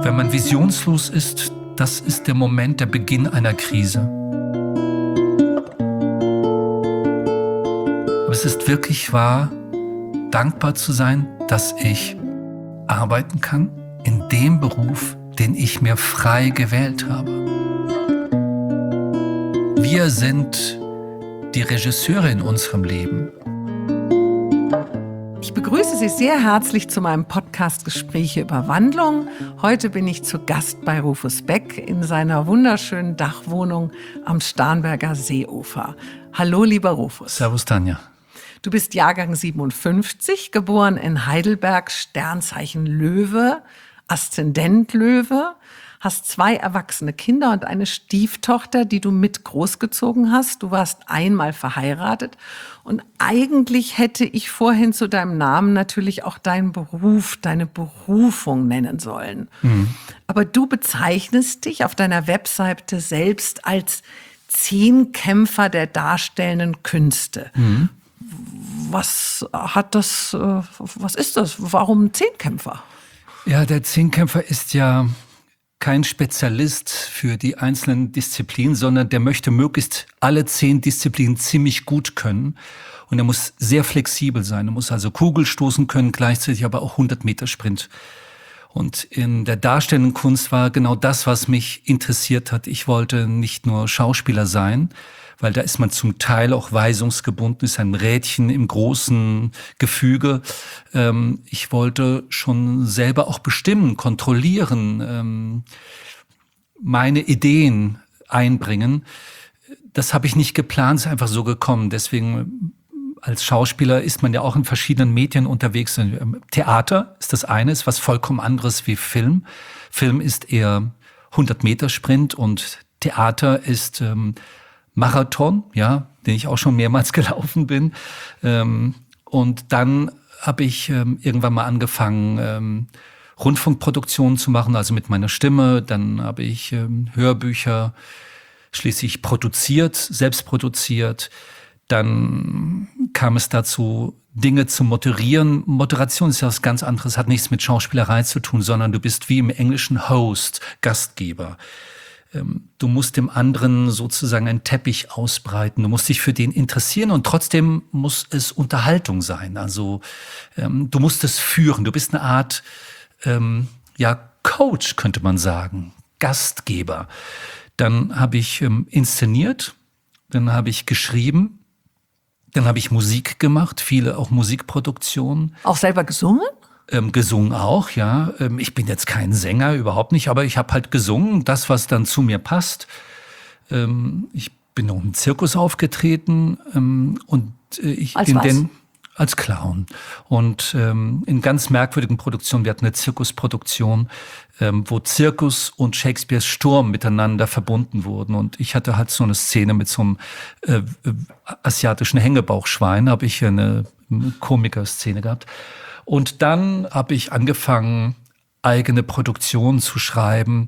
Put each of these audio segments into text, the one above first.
Wenn man visionslos ist, das ist der Moment, der Beginn einer Krise. Aber es ist wirklich wahr, dankbar zu sein, dass ich arbeiten kann in dem Beruf, den ich mir frei gewählt habe. Wir sind die Regisseure in unserem Leben. Ich begrüße Sie sehr herzlich zu meinem Podcast Gespräche über Wandlung. Heute bin ich zu Gast bei Rufus Beck in seiner wunderschönen Dachwohnung am Starnberger Seeufer. Hallo, lieber Rufus. Servus, Tanja. Du bist Jahrgang 57, geboren in Heidelberg, Sternzeichen Löwe, Aszendent Löwe, hast 2 erwachsene Kinder und eine Stieftochter, die du mit großgezogen hast. Du warst einmal verheiratet und eigentlich hätte ich vorhin zu deinem Namen natürlich auch deinen Beruf, deine Berufung nennen sollen. Aber du bezeichnest dich auf deiner Webseite selbst als Zehnkämpfer der darstellenden Künste. Was ist das? Warum Zehnkämpfer? Ja, der Zehnkämpfer ist ja kein Spezialist für die einzelnen Disziplinen, sondern der möchte möglichst alle 10 Disziplinen ziemlich gut können. Und er muss sehr flexibel sein. Er muss also Kugel stoßen können, gleichzeitig aber auch 100-Meter-Sprint. Und in der darstellenden Kunst war genau das, was mich interessiert hat. Ich wollte nicht nur Schauspieler sein, weil da ist man zum Teil auch weisungsgebunden, ist ein Rädchen im großen Gefüge. Ich wollte schon selber auch bestimmen, kontrollieren, meine Ideen einbringen. Das habe ich nicht geplant, es ist einfach so gekommen. Deswegen als Schauspieler ist man ja auch in verschiedenen Medien unterwegs. Theater ist das eine, ist was vollkommen anderes wie Film. Film ist eher 100-Meter-Sprint und Theater ist Marathon, ja, den ich auch schon mehrmals gelaufen bin. Und dann habe ich irgendwann mal angefangen, Rundfunkproduktionen zu machen, also mit meiner Stimme. Dann habe ich Hörbücher schließlich produziert, selbst produziert. Dann kam es dazu, Dinge zu moderieren. Moderation ist ja was ganz anderes, hat nichts mit Schauspielerei zu tun, sondern du bist wie im Englischen Host, Gastgeber. Du musst dem anderen sozusagen einen Teppich ausbreiten. Du musst dich für den interessieren und trotzdem muss es Unterhaltung sein. Also du musst es führen. Du bist eine Art Coach, könnte man sagen, Gastgeber. Dann habe ich inszeniert, dann habe ich geschrieben, dann habe ich Musik gemacht, viele auch Musikproduktionen. Auch selber gesungen? Gesungen auch, ja. Ich bin jetzt kein Sänger, überhaupt nicht, aber ich habe halt gesungen, das, was dann zu mir passt. Ich bin auch im Zirkus aufgetreten und ich als in was? den als Clown. Und in ganz merkwürdigen Produktionen, wir hatten eine Zirkusproduktion, wo Zirkus und Shakespeares Sturm miteinander verbunden wurden. Und ich hatte halt so eine Szene mit so einem asiatischen Hängebauchschwein, habe ich eine Komikerszene gehabt. Und dann habe ich angefangen, eigene Produktionen zu schreiben,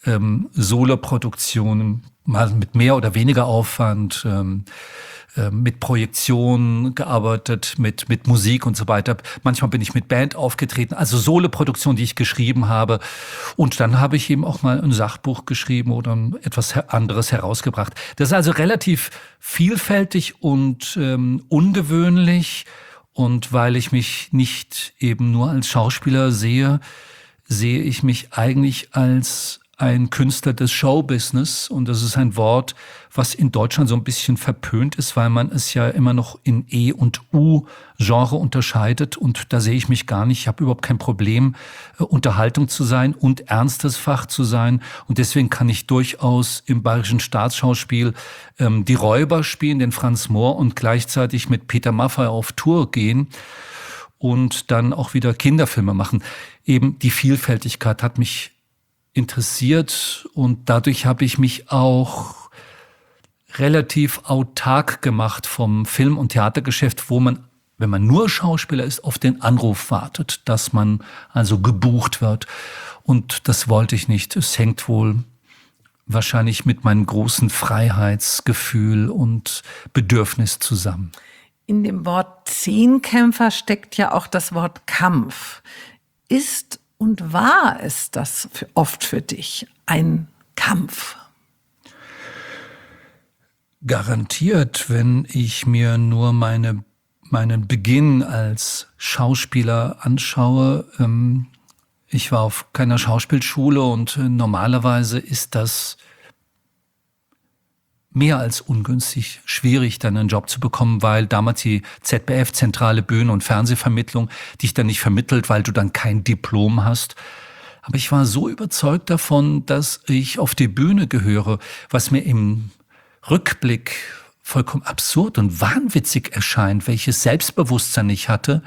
Soloproduktionen, mal mit mehr oder weniger Aufwand, mit Projektion gearbeitet, mit Musik und so weiter. Manchmal bin ich mit Band aufgetreten, also Soloproduktionen, die ich geschrieben habe. Und dann habe ich eben auch mal ein Sachbuch geschrieben oder etwas anderes herausgebracht. Das ist also relativ vielfältig und ungewöhnlich. Und weil ich mich nicht eben nur als Schauspieler sehe ich mich eigentlich als ein Künstler des Showbusiness. Und das ist ein Wort, was in Deutschland so ein bisschen verpönt ist, weil man es ja immer noch in E- und U-Genre unterscheidet. Und da sehe ich mich gar nicht. Ich habe überhaupt kein Problem, Unterhaltung zu sein und ernstes Fach zu sein. Und deswegen kann ich durchaus im Bayerischen Staatsschauspiel die Räuber spielen, den Franz Mohr, und gleichzeitig mit Peter Maffay auf Tour gehen und dann auch wieder Kinderfilme machen. Eben die Vielfältigkeit hat mich interessiert und dadurch habe ich mich auch relativ autark gemacht vom Film- und Theatergeschäft, wo man, wenn man nur Schauspieler ist, auf den Anruf wartet, dass man also gebucht wird. Und das wollte ich nicht. Es hängt wohl wahrscheinlich mit meinem großen Freiheitsgefühl und Bedürfnis zusammen. In dem Wort Zehnkämpfer steckt ja auch das Wort Kampf. Ist Und war es das oft für dich ein Kampf? Garantiert, wenn ich mir nur meinen Beginn als Schauspieler anschaue. Ich war auf keiner Schauspielschule und normalerweise ist das mehr als ungünstig, schwierig, dann einen Job zu bekommen, weil damals die ZBF, Zentrale Bühnen- und Fernsehvermittlung, dich dann nicht vermittelt, weil du dann kein Diplom hast. Aber ich war so überzeugt davon, dass ich auf die Bühne gehöre, was mir im Rückblick vollkommen absurd und wahnwitzig erscheint, welches Selbstbewusstsein ich hatte.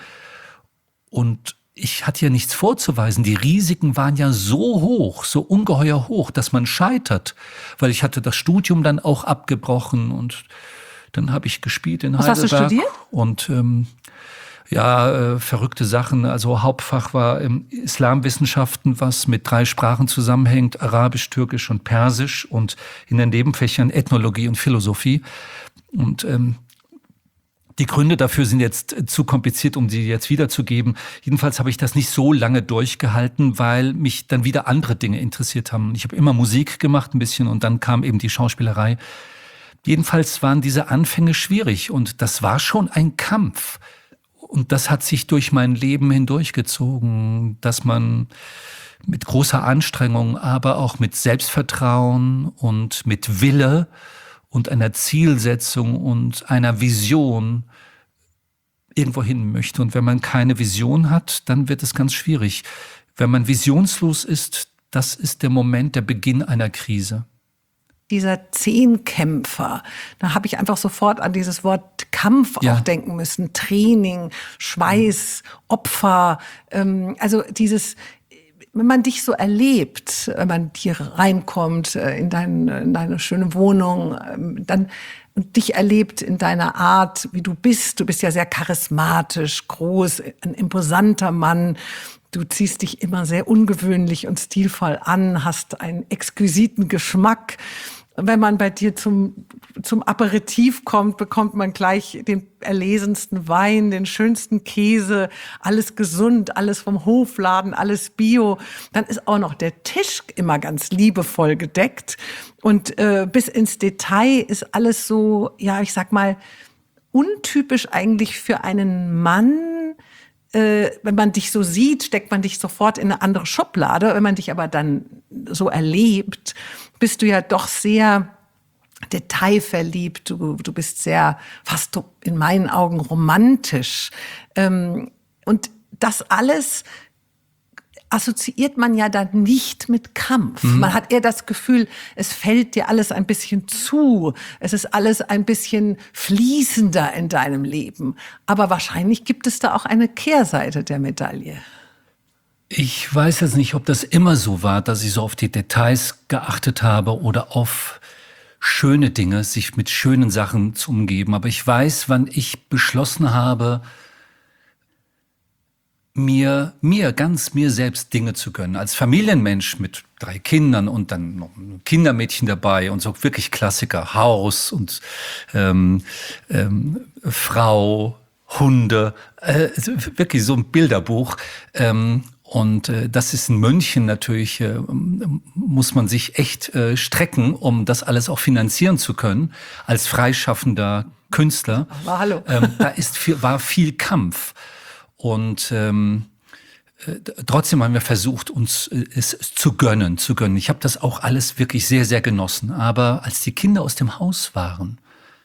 Und ich hatte ja nichts vorzuweisen. Die Risiken waren ja so hoch, so ungeheuer hoch, dass man scheitert. Weil ich hatte das Studium dann auch abgebrochen und dann habe ich gespielt in Heidelberg. Was hast du studiert? Und verrückte Sachen. Also Hauptfach war Islamwissenschaften, was mit 3 Sprachen zusammenhängt, Arabisch, Türkisch und Persisch, und in den Nebenfächern Ethnologie und Philosophie. Und die Gründe dafür sind jetzt zu kompliziert, um sie jetzt wiederzugeben. Jedenfalls habe ich das nicht so lange durchgehalten, weil mich dann wieder andere Dinge interessiert haben. Ich habe immer Musik gemacht ein bisschen und dann kam eben die Schauspielerei. Jedenfalls waren diese Anfänge schwierig und das war schon ein Kampf. Und das hat sich durch mein Leben hindurchgezogen, dass man mit großer Anstrengung, aber auch mit Selbstvertrauen und mit Wille und einer Zielsetzung und einer Vision irgendwo hin möchte. Und wenn man keine Vision hat, dann wird es ganz schwierig. Wenn man visionslos ist, das ist der Moment, der Beginn einer Krise. Dieser Zehnkämpfer, da habe ich einfach sofort an dieses Wort Kampf auch denken müssen. Training, Schweiß, Opfer, also dieses, wenn man dich so erlebt, wenn man hier reinkommt in deine schöne Wohnung, dann und dich erlebt in deiner Art, wie du bist ja sehr charismatisch, groß, ein imposanter Mann. Du ziehst dich immer sehr ungewöhnlich und stilvoll an, hast einen exquisiten Geschmack. Wenn man bei dir zum Aperitif kommt, bekommt man gleich den erlesensten Wein, den schönsten Käse, alles gesund, alles vom Hofladen, alles Bio. Dann ist auch noch der Tisch immer ganz liebevoll gedeckt. Und bis ins Detail ist alles so, ja, ich sag mal, untypisch eigentlich für einen Mann. Wenn man dich so sieht, steckt man dich sofort in eine andere Schublade. Wenn man dich aber dann so erlebt, bist du ja doch sehr detailverliebt. Du bist sehr, fast in meinen Augen romantisch. Und das alles assoziiert man ja dann nicht mit Kampf. Man hat eher das Gefühl, es fällt dir alles ein bisschen zu. Es ist alles ein bisschen fließender in deinem Leben. Aber wahrscheinlich gibt es da auch eine Kehrseite der Medaille. Ich weiß jetzt nicht, ob das immer so war, dass ich so auf die Details geachtet habe oder auf schöne Dinge, sich mit schönen Sachen zu umgeben. Aber ich weiß, wann ich beschlossen habe, mir selbst Dinge zu gönnen. Als Familienmensch mit 3 Kindern und dann noch ein Kindermädchen dabei und so wirklich Klassiker, Haus und Frau, Hunde, wirklich so ein Bilderbuch. Und das ist in München natürlich, muss man sich echt strecken, um das alles auch finanzieren zu können, als freischaffender Künstler. Aber hallo. War viel Kampf. Und trotzdem haben wir versucht, uns es zu gönnen. Ich habe das auch alles wirklich sehr, sehr genossen. Aber als die Kinder aus dem Haus waren,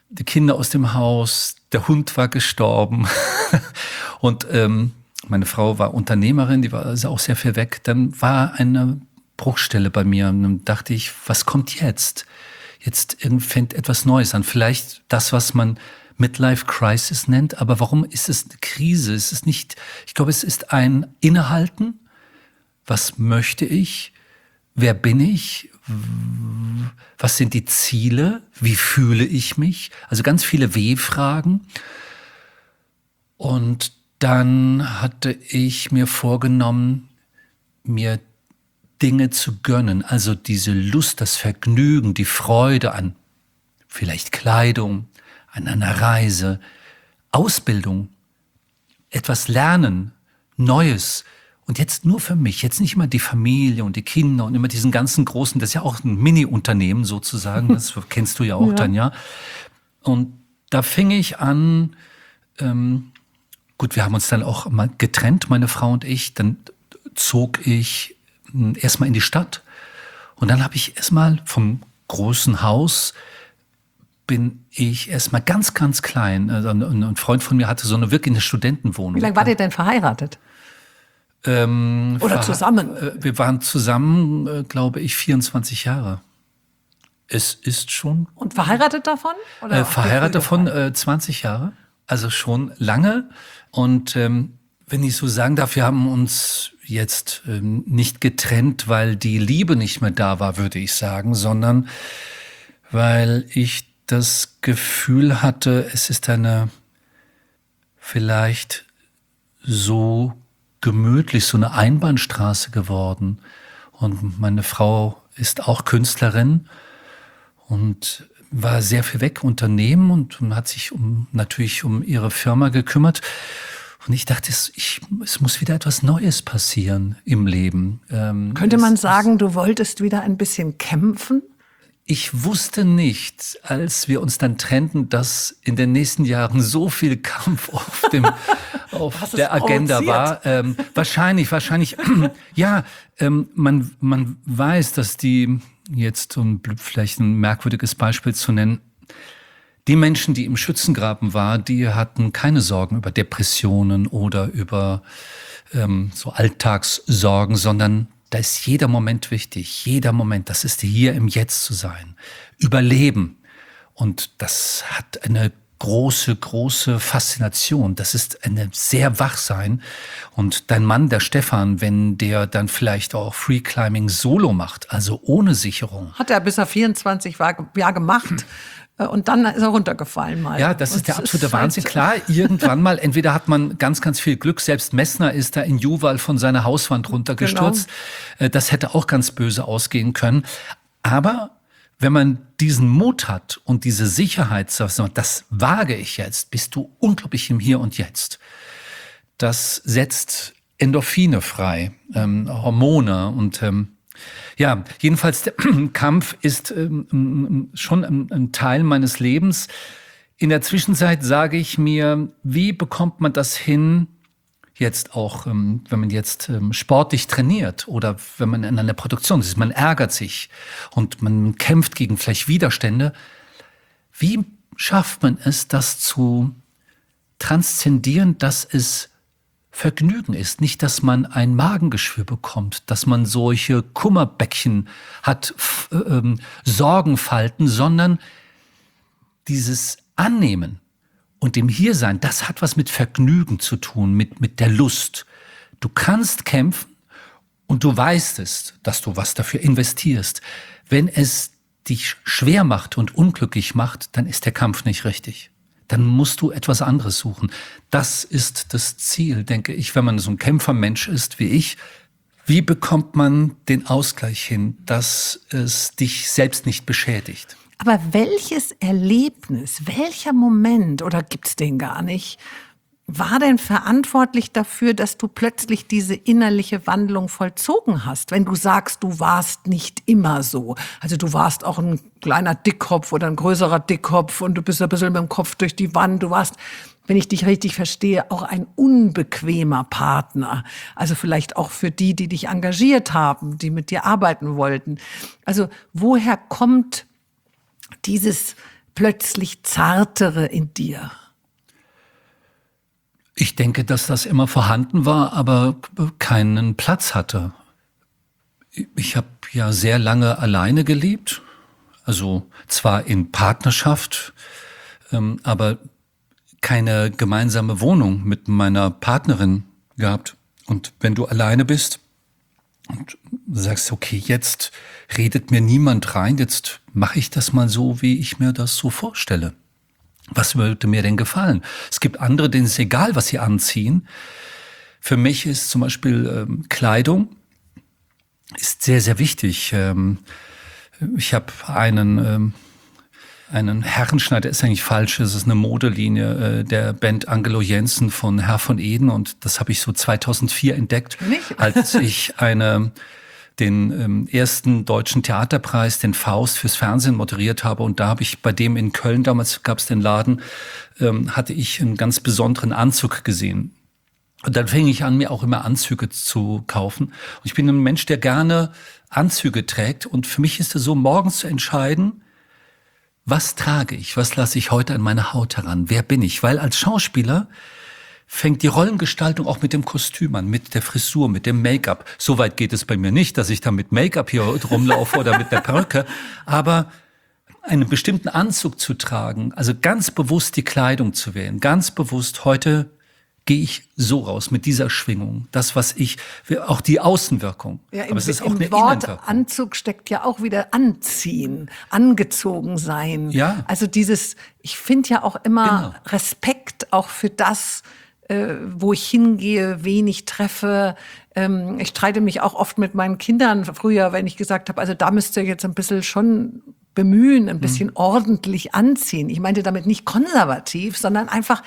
der Hund war gestorben und meine Frau war Unternehmerin, die war also auch sehr viel weg, dann war eine Bruchstelle bei mir. Und dann dachte ich, was kommt jetzt? Jetzt fängt etwas Neues an. Vielleicht das, was man Midlife Crisis nennt, aber warum ist es eine Krise? Es ist nicht, ich glaube, es ist ein Innehalten. Was möchte ich? Wer bin ich? Was sind die Ziele? Wie fühle ich mich? Also ganz viele W-Fragen. Und dann hatte ich mir vorgenommen, mir Dinge zu gönnen. Also diese Lust, das Vergnügen, die Freude an vielleicht Kleidung, an einer Reise, Ausbildung, etwas lernen, Neues. Und jetzt nur für mich, jetzt nicht immer die Familie und die Kinder und immer diesen ganzen großen, das ist ja auch ein Mini-Unternehmen sozusagen, das kennst du ja auch, Tanja. Und da fing ich an, gut, wir haben uns dann auch mal getrennt, meine Frau und ich, dann zog ich erstmal in die Stadt und dann habe ich erstmal vom großen Haus bin ich erstmal ganz, ganz klein. Also ein Freund von mir hatte so wirklich eine Studentenwohnung. Wie lange wart ihr denn verheiratet? Oder zusammen? Wir waren zusammen, glaube ich, 24 Jahre. Es ist schon... Und verheiratet davon? Oder verheiratet davon 20 Jahre. Also schon lange. Und wenn ich so sagen darf, wir haben uns jetzt nicht getrennt, weil die Liebe nicht mehr da war, würde ich sagen, sondern weil ich das Gefühl hatte, es ist eine vielleicht so gemütlich, so eine Einbahnstraße geworden. Und meine Frau ist auch Künstlerin und war sehr viel weg Unternehmen und hat sich natürlich um ihre Firma gekümmert. Und ich dachte, es muss wieder etwas Neues passieren im Leben. Könnte man sagen, du wolltest wieder ein bisschen kämpfen? Ich wusste nicht, als wir uns dann trennten, dass in den nächsten Jahren so viel Kampf auf der Agenda war. Wahrscheinlich. Ja, man weiß, dass die jetzt, um vielleicht ein merkwürdiges Beispiel zu nennen, die Menschen, die im Schützengraben waren, die hatten keine Sorgen über Depressionen oder über so Alltagssorgen, sondern da ist jeder Moment wichtig. Jeder Moment, das ist hier im Jetzt zu sein. Überleben. Und das hat eine große, große Faszination. Das ist eine sehr Wachsein. Und dein Mann, der Stefan, wenn der dann vielleicht auch Freeclimbing solo macht, also ohne Sicherung. Hat er bis er 24 war ja gemacht. Und dann ist er runtergefallen mal. Ja, das ist der absolute Wahnsinn. Klar, irgendwann mal, entweder hat man ganz, ganz viel Glück. Selbst Messner ist da in Juwal von seiner Hauswand runtergestürzt. Genau. Das hätte auch ganz böse ausgehen können. Aber wenn man diesen Mut hat und diese Sicherheit, das wage ich jetzt, bist du unglaublich im Hier und Jetzt. Das setzt Endorphine frei, Hormone und ja, jedenfalls der Kampf ist schon ein Teil meines Lebens. In der Zwischenzeit sage ich mir, wie bekommt man das hin, jetzt auch, wenn man jetzt sportlich trainiert oder wenn man in einer Produktion ist, man ärgert sich und man kämpft gegen vielleicht Widerstände. Wie schafft man es, das zu transzendieren, dass es Vergnügen ist, nicht, dass man ein Magengeschwür bekommt, dass man solche Kummerbäckchen hat, Sorgenfalten, sondern dieses Annehmen und dem Hiersein, das hat was mit Vergnügen zu tun, mit der Lust. Du kannst kämpfen und du weißt es, dass du was dafür investierst. Wenn es dich schwer macht und unglücklich macht, dann ist der Kampf nicht richtig. Dann musst du etwas anderes suchen. Das ist das Ziel, denke ich, wenn man so ein Kämpfermensch ist wie ich. Wie bekommt man den Ausgleich hin, dass es dich selbst nicht beschädigt? Aber welches Erlebnis, welcher Moment, oder gibt's den gar nicht, war denn verantwortlich dafür, dass du plötzlich diese innerliche Wandlung vollzogen hast? Wenn du sagst, du warst nicht immer so. Also du warst auch ein kleiner Dickkopf oder ein größerer Dickkopf und du bist ein bisschen mit dem Kopf durch die Wand. Du warst, wenn ich dich richtig verstehe, auch ein unbequemer Partner. Also vielleicht auch für die, die dich engagiert haben, die mit dir arbeiten wollten. Also woher kommt dieses plötzlich Zartere in dir? Ich denke, dass das immer vorhanden war, aber keinen Platz hatte. Ich habe ja sehr lange alleine gelebt, also zwar in Partnerschaft, aber keine gemeinsame Wohnung mit meiner Partnerin gehabt. Und wenn du alleine bist und sagst, okay, jetzt redet mir niemand rein, jetzt mache ich das mal so, wie ich mir das so vorstelle. Was würde mir denn gefallen? Es gibt andere, denen ist egal, was sie anziehen. Für mich ist zum Beispiel Kleidung ist sehr, sehr wichtig. Ich habe einen Herrenschneider, ist eigentlich falsch, es ist eine Modelinie der Band Angelo Jensen von Herr von Eden und das habe ich so 2004 entdeckt, als ich den ersten deutschen Theaterpreis, den Faust, fürs Fernsehen moderiert habe. Und da habe ich bei dem in Köln, damals gab es den Laden, hatte ich einen ganz besonderen Anzug gesehen. Und dann fing ich an, mir auch immer Anzüge zu kaufen. Und ich bin ein Mensch, der gerne Anzüge trägt. Und für mich ist es so, morgens zu entscheiden, was trage ich, was lasse ich heute an meine Haut heran, wer bin ich? Weil als Schauspieler fängt die Rollengestaltung auch mit dem Kostüm an, mit der Frisur, mit dem Make-up. So weit geht es bei mir nicht, dass ich da mit Make-up hier rumlaufe oder mit der Perücke. Aber einen bestimmten Anzug zu tragen, also ganz bewusst die Kleidung zu wählen, ganz bewusst, heute gehe ich so raus mit dieser Schwingung. Das, was auch die Außenwirkung. Ja, aber es ist auch eine im Wort Innenwirkung. Anzug steckt ja auch wieder anziehen, angezogen sein. Ja. Also ich finde ja auch immer Respekt auch für das, wo ich hingehe, wen ich treffe. Ich streite mich auch oft mit meinen Kindern früher, wenn ich gesagt habe, also da müsst ihr jetzt ein bisschen schon bemühen, ein bisschen ordentlich anziehen. Ich meinte damit nicht konservativ, sondern einfach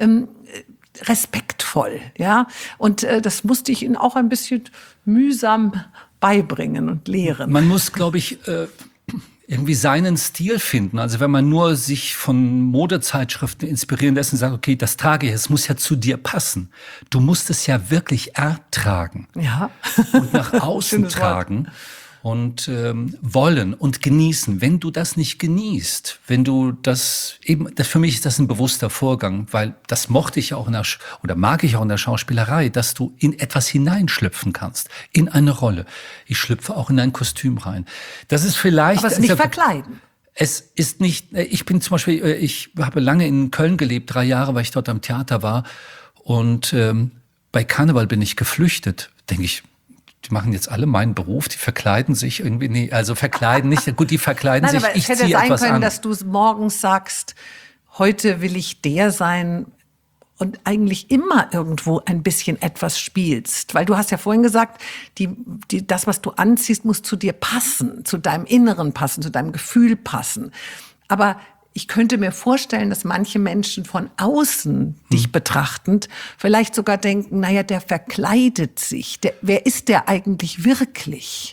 respektvoll, ja. Und das musste ich ihnen auch ein bisschen mühsam beibringen und lehren. Man muss, glaube ich, irgendwie seinen Stil finden. Also wenn man nur sich von Modezeitschriften inspirieren lässt und sagt, okay, das trage ich, es muss ja zu dir passen. Du musst es ja wirklich ertragen. Ja. Und nach außen tragen. Und wollen und genießen. Wenn du das nicht genießt, wenn du das für mich ist das ein bewusster Vorgang, weil das mochte ich auch mag ich auch in der Schauspielerei, dass du in etwas hineinschlüpfen kannst, in eine Rolle. Ich schlüpfe auch in ein Kostüm rein. Das ist vielleicht. Aber es nicht verkleiden. Es ist nicht, ich bin zum Beispiel, ich habe lange in Köln gelebt, 3 Jahre, weil ich dort am Theater war. Und bei Karneval bin ich geflüchtet, denke ich. Die machen jetzt alle meinen Beruf, die verkleiden sich irgendwie, nee, also verkleiden nicht, gut, die verkleiden sich, aber ich es hätte ziehe sein etwas können, an. dass du morgens sagst, heute will ich der sein und eigentlich immer irgendwo ein bisschen etwas spielst. Weil du hast ja vorhin gesagt, das, was du anziehst, muss zu dir passen, zu deinem Inneren passen, zu deinem Gefühl passen. Aber ich könnte mir vorstellen, dass manche Menschen von außen dich betrachtend vielleicht sogar denken, naja, der verkleidet sich. Wer ist der eigentlich wirklich?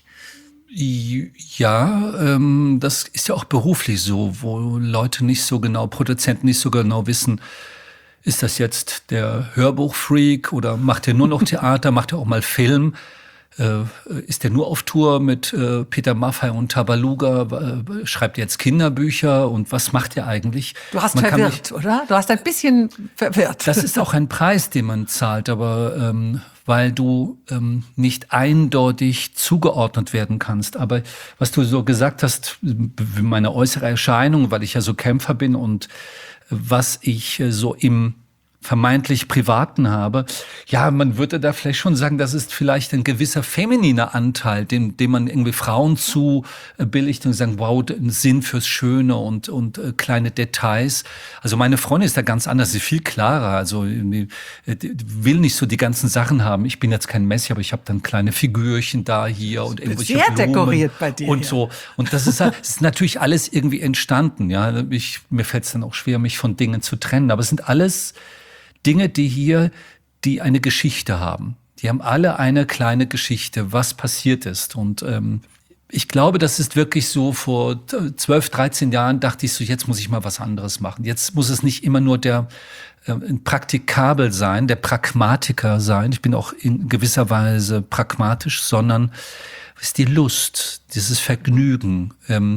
Ja, das ist ja auch beruflich so, wo Leute nicht so genau, Produzenten nicht so genau wissen, ist das jetzt der Hörbuchfreak oder macht er nur noch Theater, macht er auch mal Film? Ist der nur auf Tour mit Peter Maffay und Tabaluga? Schreibt er jetzt Kinderbücher und was macht er eigentlich? Du hast verwirrt, oder? Du hast ein bisschen verwirrt. Das ist auch ein Preis, den man zahlt, aber weil du nicht eindeutig zugeordnet werden kannst. Aber was du so gesagt hast, meine äußere Erscheinung, weil ich ja so Kämpfer bin und was ich so im vermeintlich Privaten habe, ja, man würde da vielleicht schon sagen, das ist vielleicht ein gewisser femininer Anteil, dem man irgendwie Frauen zubilligt und sagen, wow, ein Sinn fürs Schöne und kleine Details. Also meine Freundin ist da ganz anders, sie ist viel klarer, also die will nicht so die ganzen Sachen haben. Ich bin jetzt kein Messi, aber ich habe dann kleine Figürchen da hier und irgendwelche sehr Blumen dekoriert bei dir und so. Und das ist natürlich alles irgendwie entstanden. Ja, mir fällt es dann auch schwer, mich von Dingen zu trennen. Aber es sind alles Dinge, die eine Geschichte haben. Die haben alle eine kleine Geschichte, was passiert ist. Und ich glaube, das ist wirklich so, vor 12, 13 Jahren dachte ich so, jetzt muss ich mal was anderes machen. Jetzt muss es nicht immer nur der praktikabel sein, der Pragmatiker sein. Ich bin auch in gewisser Weise pragmatisch, sondern es ist die Lust, dieses Vergnügen,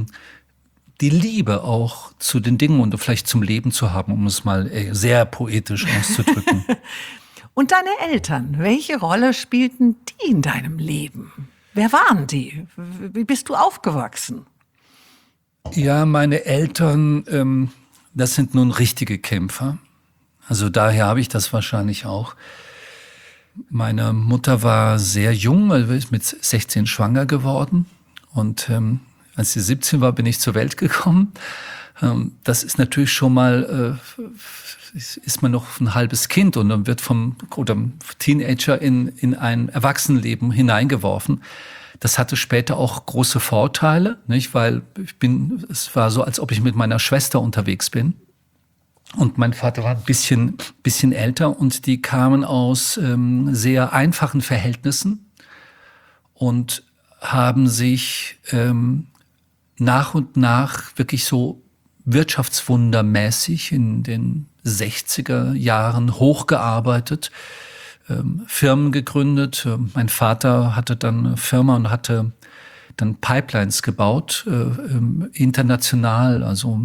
die Liebe auch zu den Dingen und vielleicht zum Leben zu haben, um es mal sehr poetisch auszudrücken. Und deine Eltern, welche Rolle spielten die in deinem Leben? Wer waren die? Wie bist du aufgewachsen? Ja, meine Eltern, das sind nun richtige Kämpfer. Also daher habe ich das wahrscheinlich auch. Meine Mutter war sehr jung, ist mit 16 schwanger geworden und als sie 17 war, bin ich zur Welt gekommen. Das ist natürlich schon mal, ist man noch ein halbes Kind und dann wird vom Teenager in ein Erwachsenenleben hineingeworfen. Das hatte später auch große Vorteile, nicht? Weil es war so, als ob ich mit meiner Schwester unterwegs bin. Und mein Vater war ein bisschen älter und die kamen aus sehr einfachen Verhältnissen und haben sich nach und nach wirklich so wirtschaftswundermäßig in den 60er Jahren hochgearbeitet, Firmen gegründet. Mein Vater hatte dann eine Firma und hatte dann Pipelines gebaut, international, also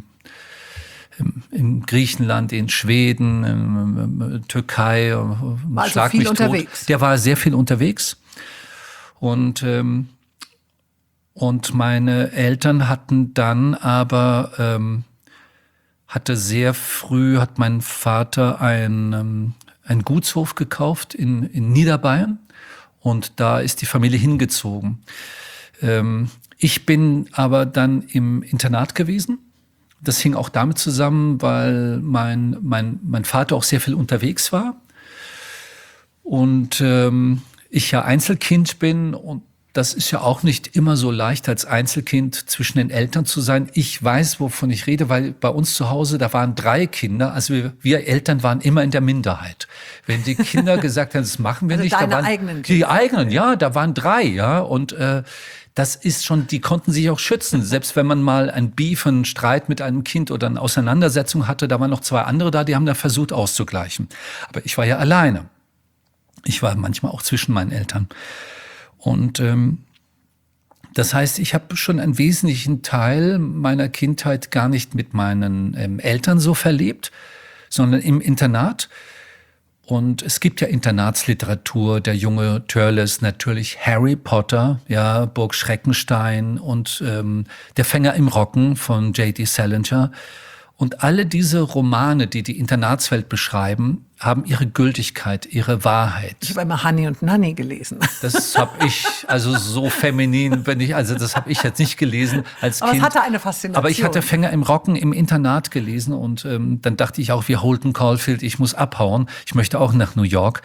in Griechenland, in Schweden, in Türkei. War also viel unterwegs. Der war sehr viel unterwegs. Und meine Eltern hatten dann aber, hat mein Vater einen Gutshof gekauft in Niederbayern und da ist die Familie hingezogen. Ich bin aber dann im Internat gewesen. Das hing auch damit zusammen, weil mein Vater auch sehr viel unterwegs war und ich ja Einzelkind bin und das ist ja auch nicht immer so leicht, als Einzelkind zwischen den Eltern zu sein. Ich weiß, wovon ich rede, weil bei uns zu Hause, da waren 3 Kinder. Also wir Eltern waren immer in der Minderheit. Wenn die Kinder gesagt haben, das machen wir also nicht. Deine da waren eigenen Kinder. Die eigenen, ja, da waren 3, ja. Und das ist schon, die konnten sich auch schützen. Selbst wenn man mal ein Beef, einen Streit mit einem Kind oder eine Auseinandersetzung hatte, da waren noch 2 andere da, die haben da versucht auszugleichen. Aber ich war ja alleine. Ich war manchmal auch zwischen meinen Eltern. Und das heißt, ich habe schon einen wesentlichen Teil meiner Kindheit gar nicht mit meinen Eltern so verlebt, sondern im Internat. Und es gibt ja Internatsliteratur, der junge Törles, natürlich Harry Potter, ja, Burg Schreckenstein und Der Fänger im Rocken von J.D. Salinger. Und alle diese Romane, die die Internatswelt beschreiben, haben ihre Gültigkeit, ihre Wahrheit. Ich habe immer Honey und Nanny gelesen. Das habe ich, also so feminin bin ich, also das habe ich jetzt nicht gelesen als Kind. Aber es hatte eine Faszination. Aber ich hatte Fänger im Rocken im Internat gelesen und dann dachte ich auch, wie Holden Caulfield, ich muss abhauen. Ich möchte auch nach New York.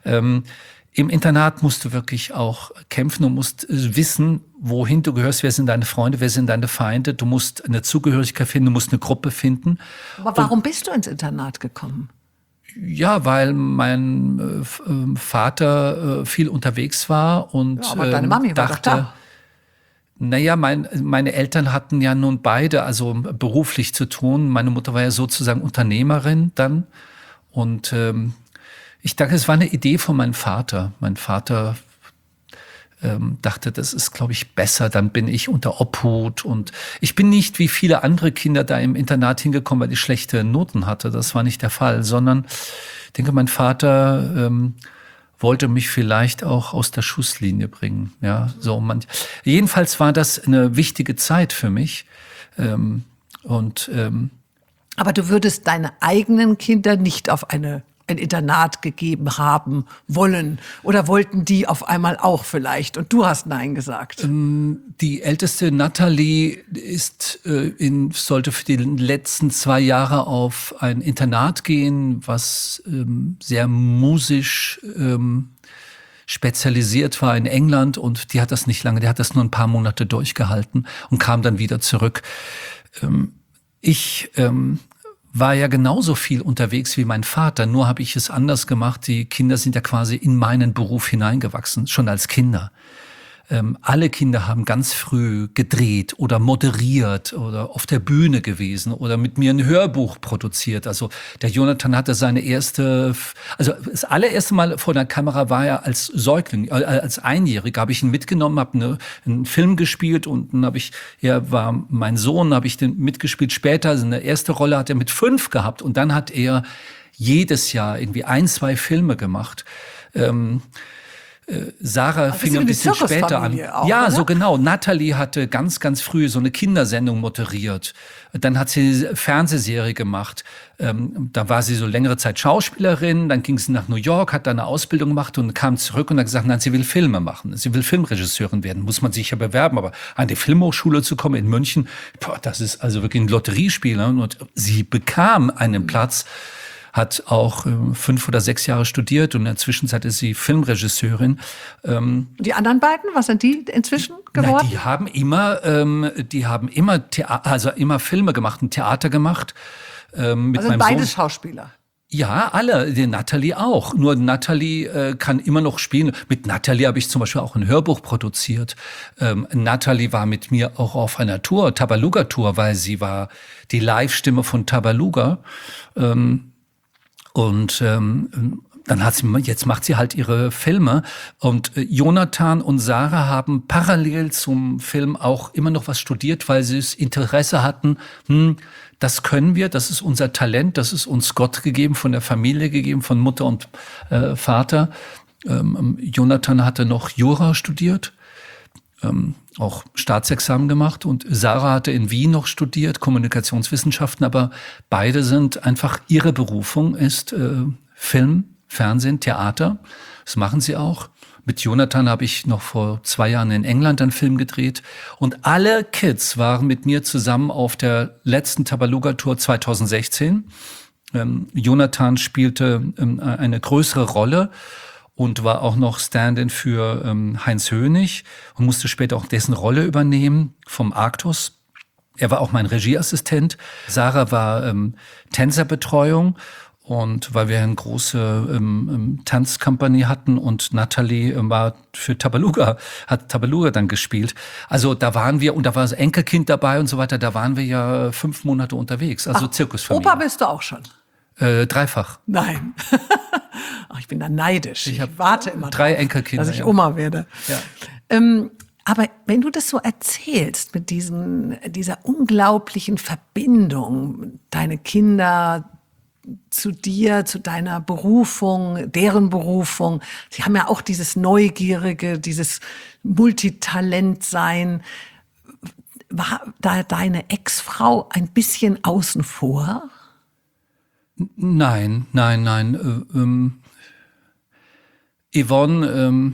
Im Internat musst du wirklich auch kämpfen und musst wissen, wohin du gehörst, wer sind deine Freunde, wer sind deine Feinde. Du musst eine Zugehörigkeit finden, du musst eine Gruppe finden. Aber warum bist du ins Internat gekommen? Ja, weil mein Vater viel unterwegs war und ja, aber deine Mami war doch da. Naja, meine Eltern hatten ja nun beide also beruflich zu tun. Meine Mutter war ja sozusagen Unternehmerin dann und ich dachte, es war eine Idee von meinem Vater. Mein Vater dachte, das ist, glaube ich, besser, dann bin ich unter Obhut. Und ich bin nicht wie viele andere Kinder da im Internat hingekommen, weil ich schlechte Noten hatte. Das war nicht der Fall, sondern ich denke, mein Vater wollte mich vielleicht auch aus der Schusslinie bringen. Ja, so jedenfalls war das eine wichtige Zeit für mich. Aber du würdest deine eigenen Kinder nicht auf ein Internat gegeben haben wollen? Oder wollten die auf einmal auch vielleicht? Und du hast Nein gesagt. Die älteste Natalie sollte für die letzten 2 Jahre auf ein Internat gehen, was sehr musisch spezialisiert war in England. Und die hat das nicht lange, die hat das nur ein paar Monate durchgehalten und kam dann wieder zurück. Ich war ja genauso viel unterwegs wie mein Vater, nur habe ich es anders gemacht. Die Kinder sind ja quasi in meinen Beruf hineingewachsen, schon als Kinder. Alle Kinder haben ganz früh gedreht oder moderiert oder auf der Bühne gewesen oder mit mir ein Hörbuch produziert. Also der Jonathan hatte das allererste Mal vor der Kamera war er als Säugling, als Einjähriger habe ich ihn mitgenommen, habe einen Film gespielt und dann er war mein Sohn, habe ich den mitgespielt. Später, also eine erste Rolle hat er mit 5 gehabt und dann hat er jedes Jahr irgendwie 1, 2 Filme gemacht. Sarah fing ein bisschen später an. Auch, ja, oder? So genau. Natalie hatte ganz, ganz früh so eine Kindersendung moderiert. Dann hat sie eine Fernsehserie gemacht. Da war sie so längere Zeit Schauspielerin. Dann ging sie nach New York, hat da eine Ausbildung gemacht und kam zurück und hat gesagt, nein, sie will Filme machen. Sie will Filmregisseurin werden. Muss man sich ja bewerben. Aber an die Filmhochschule zu kommen in München, das ist also wirklich ein Lotteriespiel. Und sie bekam einen Platz. hat auch 5 oder 6 Jahre studiert und in der Zwischenzeit ist sie Filmregisseurin. Die anderen beiden, was sind die inzwischen geworden? Die haben immer Filme gemacht, ein Theater gemacht. Mit Also meinem beide Sohn. Schauspieler. Ja, alle. Die Natalie auch. Nur Natalie kann immer noch spielen. Mit Natalie habe ich zum Beispiel auch ein Hörbuch produziert. Natalie war mit mir auch auf einer Tour, Tabaluga-Tour, weil sie war die Live-Stimme von Tabaluga. Jetzt macht sie halt ihre Filme. Und Jonathan und Sarah haben parallel zum Film auch immer noch was studiert, weil sie das Interesse hatten, das können wir, das ist unser Talent, das ist uns Gott gegeben, von der Familie gegeben, von Mutter und Vater. Jonathan hatte noch Jura studiert, auch Staatsexamen gemacht, und Sarah hatte in Wien noch studiert, Kommunikationswissenschaften, aber beide sind einfach, ihre Berufung ist Film, Fernsehen, Theater. Das machen sie auch. Mit Jonathan habe ich noch vor 2 Jahren in England einen Film gedreht. Und alle Kids waren mit mir zusammen auf der letzten Tabaluga-Tour 2016. Jonathan spielte eine größere Rolle und war auch noch Stand-in für Heinz Hönig und musste später auch dessen Rolle übernehmen vom Arktos. Er war auch mein Regieassistent. Sarah war Tänzerbetreuung. Und weil wir eine große Tanzkompanie hatten und Natalie war für Tabaluga, hat Tabaluga dann gespielt. Also da waren wir, und da war das Enkelkind dabei und so weiter, da waren wir ja 5 Monate unterwegs, also Zirkusfamilie. Opa bist du auch schon? 3-fach. Nein. Ach, ich bin da neidisch. Ich warte immer 3 drauf, Enkelkinder. dass ich Oma werde. Ja. Aber wenn du das so erzählst mit dieser unglaublichen Verbindung, deine Kinder zu dir, zu deiner Berufung, deren Berufung. Sie haben ja auch dieses Neugierige, dieses Multitalent-Sein. War da deine Ex-Frau ein bisschen außen vor? Nein. Yvonne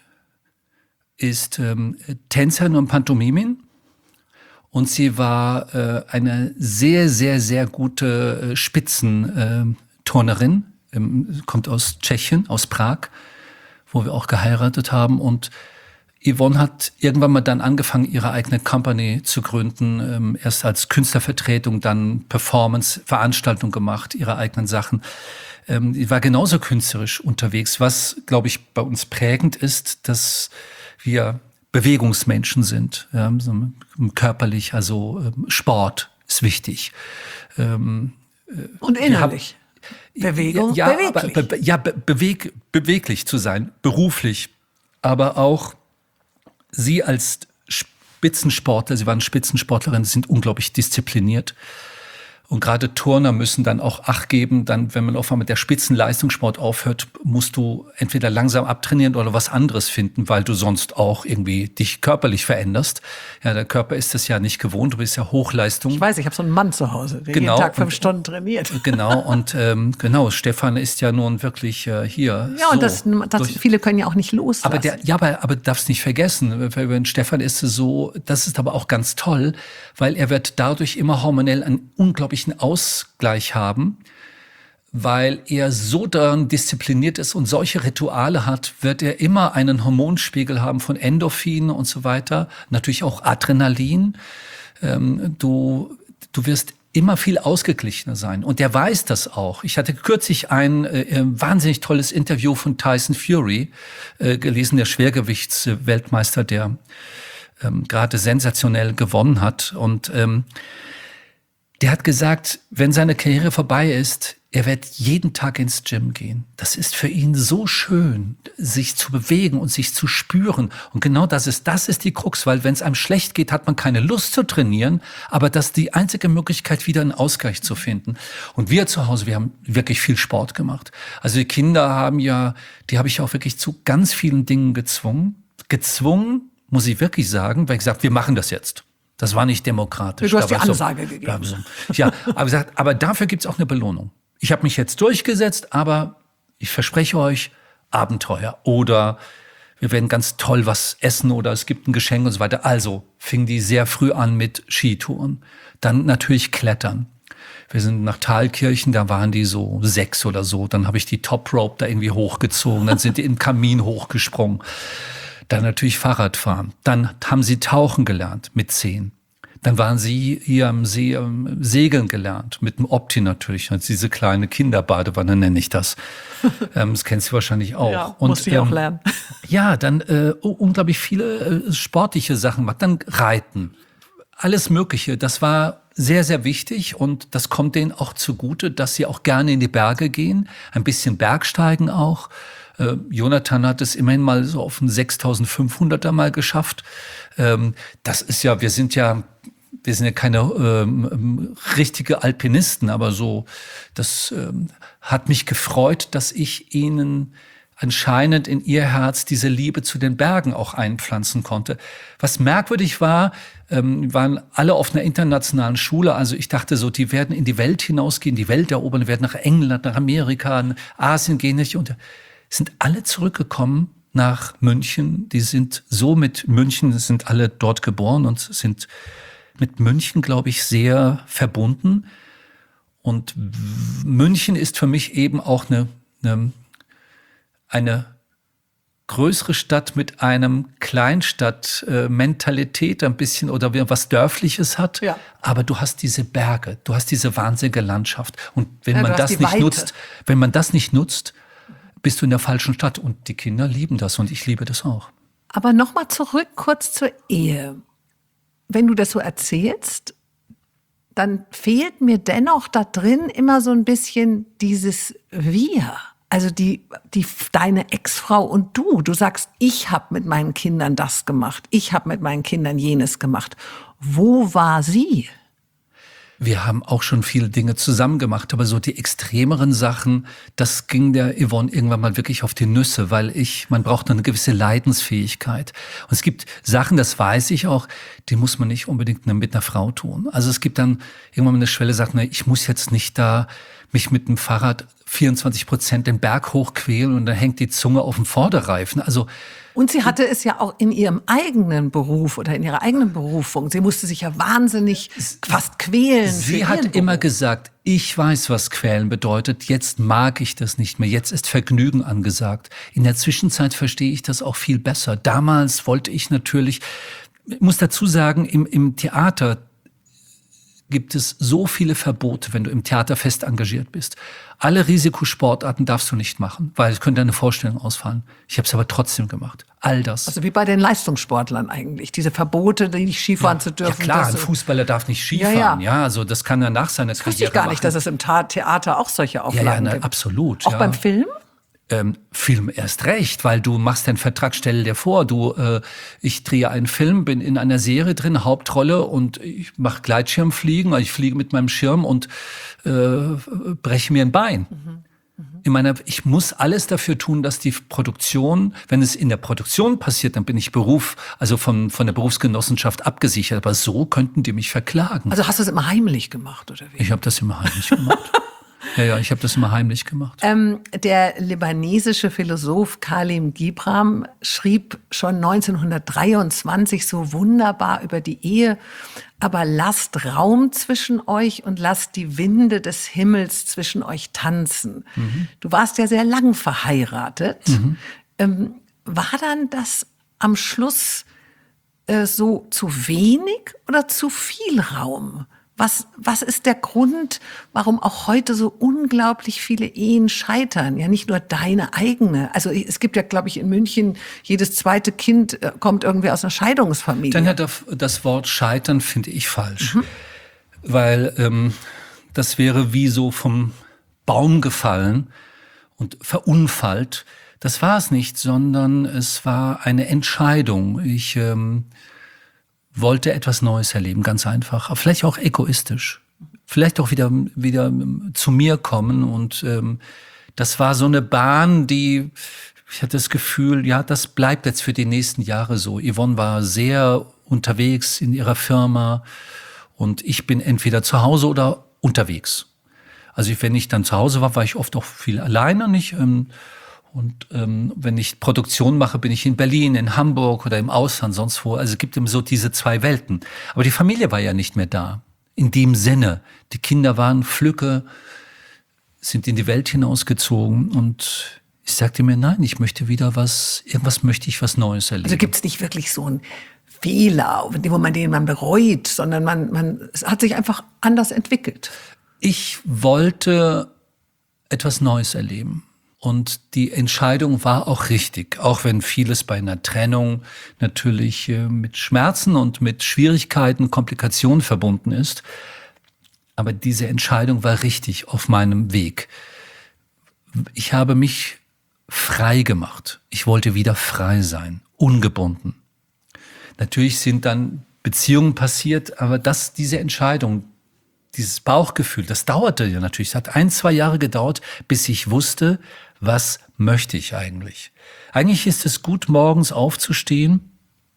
ist Tänzerin und Pantomimin. Und sie war eine sehr, sehr, sehr gute Spitzenturnerin, kommt aus Tschechien, aus Prag, wo wir auch geheiratet haben. Und Yvonne hat irgendwann mal dann angefangen, ihre eigene Company zu gründen, erst als Künstlervertretung, dann Performance, Veranstaltung gemacht, ihre eigenen Sachen. Die war genauso künstlerisch unterwegs, was, glaube ich, bei uns prägend ist, dass wir Bewegungsmenschen sind, ja, so körperlich, also Sport ist wichtig. Und innerlich? Bewegung, ja, beweglich. Beweglich zu sein, beruflich, aber auch sie als Spitzensportler, sie waren Spitzensportlerinnen, sind unglaublich diszipliniert. Und gerade Turner müssen dann auch Acht geben, dann, wenn man auf einmal mit der Spitzenleistungssport aufhört, musst du entweder langsam abtrainieren oder was anderes finden, weil du sonst auch irgendwie dich körperlich veränderst. Ja, der Körper ist das ja nicht gewohnt, du bist ja Hochleistung. Ich weiß, ich habe so einen Mann zu Hause, der jeden Tag 5 Stunden trainiert. Genau, und Stefan ist ja nun wirklich hier. Ja, so, und viele können ja auch nicht loslassen. Aber du darfst nicht vergessen, bei Stefan ist es so, das ist aber auch ganz toll, weil er wird dadurch immer hormonell einen unglaublichen Ausgleich haben, weil er so daran diszipliniert ist und solche Rituale hat, wird er immer einen Hormonspiegel haben von Endorphin und so weiter, natürlich auch Adrenalin. Du wirst immer viel ausgeglichener sein. Und der weiß das auch. Ich hatte kürzlich ein wahnsinnig tolles Interview von Tyson Fury gelesen, der Schwergewichtsweltmeister, der gerade sensationell gewonnen hat. Und der hat gesagt, wenn seine Karriere vorbei ist, er wird jeden Tag ins Gym gehen. Das ist für ihn so schön, sich zu bewegen und sich zu spüren. Und genau das ist die Krux, weil wenn es einem schlecht geht, hat man keine Lust zu trainieren, aber das ist die einzige Möglichkeit, wieder einen Ausgleich zu finden. Und wir zu Hause, wir haben wirklich viel Sport gemacht. Also die Kinder die habe ich auch wirklich zu ganz vielen Dingen gezwungen. Gezwungen, muss ich wirklich sagen, weil ich gesagt, wir machen das jetzt. Das war nicht demokratisch. Du hast die Ansage gegeben. Ja, aber dafür gibt's auch eine Belohnung. Ich habe mich jetzt durchgesetzt, aber ich verspreche euch Abenteuer. Oder wir werden ganz toll was essen oder es gibt ein Geschenk und so weiter. Also fing die sehr früh an mit Skitouren. Dann natürlich Klettern. Wir sind nach Thalkirchen, da waren die so 6 oder so. Dann habe ich die Top Rope da irgendwie hochgezogen. Dann sind die in den Kamin hochgesprungen. Dann natürlich Fahrradfahren. Dann haben sie tauchen gelernt mit 10. Dann waren sie hier am See segeln gelernt, mit dem Opti natürlich. Diese kleine Kinderbadewanne nenne ich das. Das kennst du wahrscheinlich auch. Ja, musste ich auch lernen. Ja, dann unglaublich viele sportliche Sachen gemacht. Dann Reiten, alles Mögliche. Das war sehr, sehr wichtig und das kommt denen auch zugute, dass sie auch gerne in die Berge gehen. Ein bisschen Bergsteigen auch. Jonathan hat es immerhin mal so auf einen 6.500er mal geschafft. Das ist ja, wir sind ja keine richtige Alpinisten, aber so, das hat mich gefreut, dass ich ihnen anscheinend in ihr Herz diese Liebe zu den Bergen auch einpflanzen konnte. Was merkwürdig war, waren alle auf einer internationalen Schule. Also ich dachte so, die werden in die Welt hinausgehen, die Welt erobern, die werden nach England, nach Amerika, nach Asien gehen. Und sind alle zurückgekommen nach München. Die sind so mit München, sind alle dort geboren und sind mit München, glaube ich, sehr verbunden. Und München ist für mich eben auch eine größere Stadt mit einem Kleinstadt-Mentalität ein bisschen oder was Dörfliches hat. Ja. Aber du hast diese Berge, du hast diese wahnsinnige Landschaft. Und wenn man das nicht nutzt, bist du in der falschen Stadt. Und die Kinder lieben das und ich liebe das auch. Aber nochmal zurück kurz zur Ehe. Wenn du das so erzählst, dann fehlt mir dennoch da drin immer so ein bisschen dieses Wir. Also deine Ex-Frau und du. Du sagst, ich habe mit meinen Kindern das gemacht. Ich habe mit meinen Kindern jenes gemacht. Wo war sie? Wir haben auch schon viele Dinge zusammen gemacht, aber so die extremeren Sachen, das ging der Yvonne irgendwann mal wirklich auf die Nüsse, weil man braucht eine gewisse Leidensfähigkeit. Und es gibt Sachen, das weiß ich auch, die muss man nicht unbedingt mit einer Frau tun. Also es gibt dann irgendwann mal eine Schwelle, sagt, ich muss jetzt nicht da mich mit dem Fahrrad 24% den Berg hochquälen und dann hängt die Zunge auf dem Vorderreifen. Also und sie hatte es ja auch in ihrem eigenen Beruf oder in ihrer eigenen Berufung. Sie musste sich ja wahnsinnig fast quälen. Sie hat immer gesagt, ich weiß, was quälen bedeutet. Jetzt mag ich das nicht mehr. Jetzt ist Vergnügen angesagt. In der Zwischenzeit verstehe ich das auch viel besser. Damals wollte ich natürlich, ich muss dazu sagen, im Theater gibt es so viele Verbote, wenn du im Theater fest engagiert bist. Alle Risikosportarten darfst du nicht machen, weil es könnte eine Vorstellung ausfallen. Ich habe es aber trotzdem gemacht. All das. Also wie bei den Leistungssportlern eigentlich. Diese Verbote, die nicht Skifahren zu dürfen. Ja klar, ein Fußballer darf nicht Skifahren. Ja, also das kann er nach seiner Karriere machen. Wusste ich gar nicht, dass es im Theater auch solche Auflagen gibt. Absolut. Auch beim Film? Film erst recht, weil du machst den Vertrag, stell dir vor, ich drehe einen Film, bin in einer Serie drin, Hauptrolle und ich mache Gleitschirmfliegen, also ich fliege mit meinem Schirm und breche mir ein Bein. Ich muss alles dafür tun, dass die Produktion, wenn es in der Produktion passiert, dann bin ich von der Berufsgenossenschaft abgesichert, aber so könnten die mich verklagen. Also hast du es immer heimlich gemacht, oder wie? Ich habe das immer heimlich gemacht. Ja, ich habe das immer heimlich gemacht. Der libanesische Philosoph Khalil Gibran schrieb schon 1923 so wunderbar über die Ehe, aber lasst Raum zwischen euch und lasst die Winde des Himmels zwischen euch tanzen. Mhm. Du warst ja sehr lang verheiratet. Mhm. War dann das am Schluss so zu wenig oder zu viel Raum? Was ist der Grund, warum auch heute so unglaublich viele Ehen scheitern? Ja, nicht nur deine eigene. Also es gibt ja, glaube ich, in München, jedes zweite Kind kommt irgendwie aus einer Scheidungsfamilie. Dann hat das Wort scheitern, finde ich falsch. Mhm. Weil das wäre wie so vom Baum gefallen und verunfallt. Das war es nicht, sondern es war eine Entscheidung. Ich wollte etwas Neues erleben, ganz einfach. Aber vielleicht auch egoistisch. Vielleicht auch wieder zu mir kommen. Und das war so eine Bahn, ich hatte das Gefühl, ja, das bleibt jetzt für die nächsten Jahre so. Yvonne war sehr unterwegs in ihrer Firma und ich bin entweder zu Hause oder unterwegs. Also wenn ich dann zu Hause war ich oft auch viel alleine, nicht? Und wenn ich Produktion mache, bin ich in Berlin, in Hamburg oder im Ausland, sonst wo. Also es gibt eben so diese zwei Welten. Aber die Familie war ja nicht mehr da. in dem Sinne. Die Kinder waren Flücke, sind in die Welt hinausgezogen und ich sagte mir, nein, ich möchte wieder irgendwas möchte ich was Neues erleben. Also gibt es nicht wirklich so einen Fehler, den man bereut, sondern es hat sich einfach anders entwickelt. Ich wollte etwas Neues erleben. Und die Entscheidung war auch richtig, auch wenn vieles bei einer Trennung natürlich mit Schmerzen und mit Schwierigkeiten, Komplikationen verbunden ist. Aber diese Entscheidung war richtig auf meinem Weg. Ich habe mich frei gemacht. Ich wollte wieder frei sein, ungebunden. Natürlich sind dann Beziehungen passiert, aber diese Entscheidung, dieses Bauchgefühl, das dauerte ja natürlich. Es hat 1-2 Jahre gedauert, bis ich wusste, was möchte ich eigentlich. Eigentlich ist es gut, morgens aufzustehen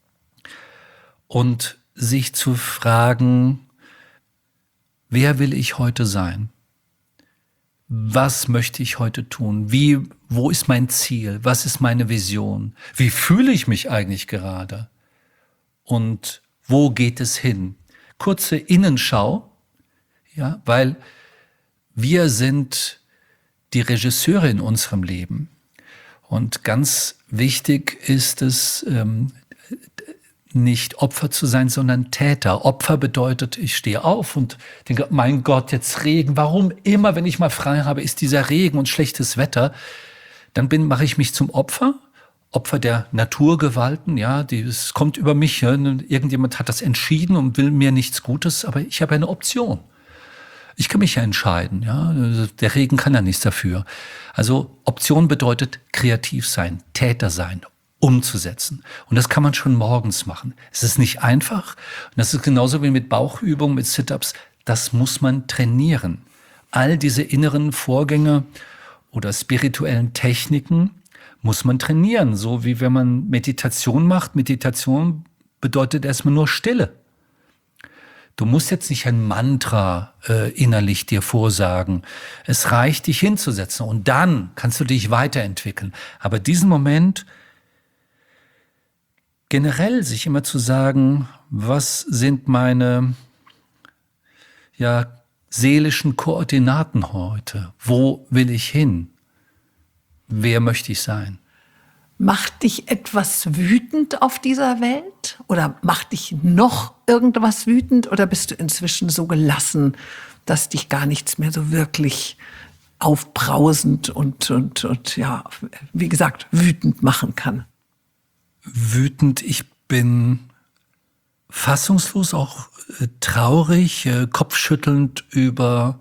und sich zu fragen, wer will ich heute sein? Was möchte ich heute tun? Wo ist mein Ziel? Was ist meine Vision? Wie fühle ich mich eigentlich gerade? Und wo geht es hin? Kurze Innenschau, ja, weil wir sind die Regisseure in unserem Leben. Und ganz wichtig ist es, nicht Opfer zu sein, sondern Täter. Opfer bedeutet, ich stehe auf und denke, mein Gott, jetzt Regen. Warum immer, wenn ich mal frei habe, ist dieser Regen und schlechtes Wetter? Dann mache ich mich zum Opfer der Naturgewalten. Ja, es kommt über mich. Ja, irgendjemand hat das entschieden und will mir nichts Gutes, aber ich habe eine Option. Ich kann mich ja entscheiden. Ja, der Regen kann ja nichts dafür. Also Option bedeutet kreativ sein, Täter sein, umzusetzen. Und das kann man schon morgens machen. Es ist nicht einfach. Und das ist genauso wie mit Bauchübungen, mit Sit-Ups. Das muss man trainieren. All diese inneren Vorgänge oder spirituellen Techniken muss man trainieren. So wie wenn man Meditation macht. Meditation bedeutet erstmal nur Stille. Du musst jetzt nicht ein Mantra innerlich dir vorsagen. Es reicht, dich hinzusetzen. Und dann kannst du dich weiterentwickeln. Aber diesen Moment generell sich immer zu sagen, was sind meine seelischen Koordinaten heute? Wo will ich hin? Wer möchte ich sein? Macht dich etwas wütend auf dieser Welt? Oder macht dich noch irgendwas wütend? Oder bist du inzwischen so gelassen, dass dich gar nichts mehr so wirklich aufbrausend und ja, wie gesagt, wütend machen kann? Wütend, ich bin fassungslos, auch traurig, kopfschüttelnd über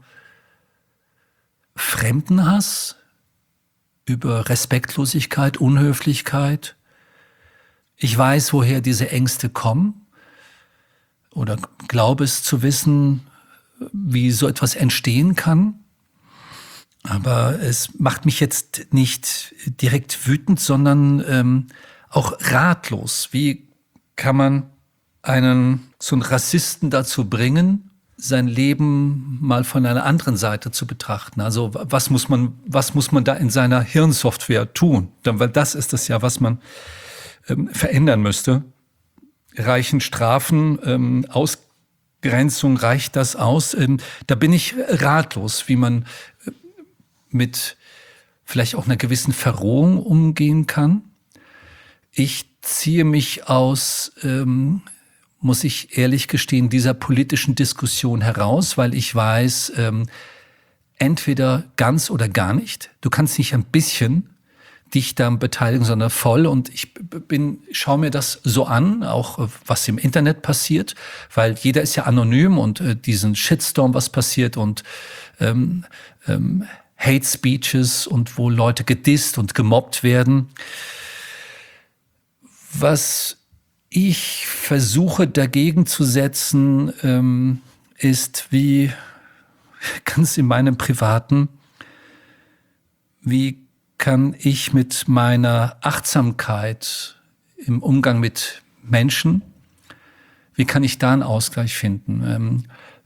Fremdenhass, über Respektlosigkeit, Unhöflichkeit. Ich weiß, woher diese Ängste kommen oder glaube es zu wissen, wie so etwas entstehen kann. Aber es macht mich jetzt nicht direkt wütend, sondern auch ratlos. Wie kann man so einen Rassisten dazu bringen, sein Leben mal von einer anderen Seite zu betrachten? Also was muss man da in seiner Hirnsoftware tun? Weil das ist es ja, was man verändern müsste. Reichen Strafen, Ausgrenzung, reicht das aus? Da bin ich ratlos, wie man mit vielleicht auch einer gewissen Verrohung umgehen kann. Ich ziehe mich aus, muss ich ehrlich gestehen, dieser politischen Diskussion heraus, weil ich weiß, entweder ganz oder gar nicht. Du kannst nicht ein bisschen dich daran beteiligen, sondern voll. Und ich schaue mir das so an, auch was im Internet passiert, weil jeder ist ja anonym und diesen Shitstorm, was passiert und Hate Speeches und wo Leute gedisst und gemobbt werden. Was ich versuche dagegen zu setzen, ist wie ganz in meinem Privaten, wie kann ich mit meiner Achtsamkeit im Umgang mit Menschen, wie kann ich da einen Ausgleich finden?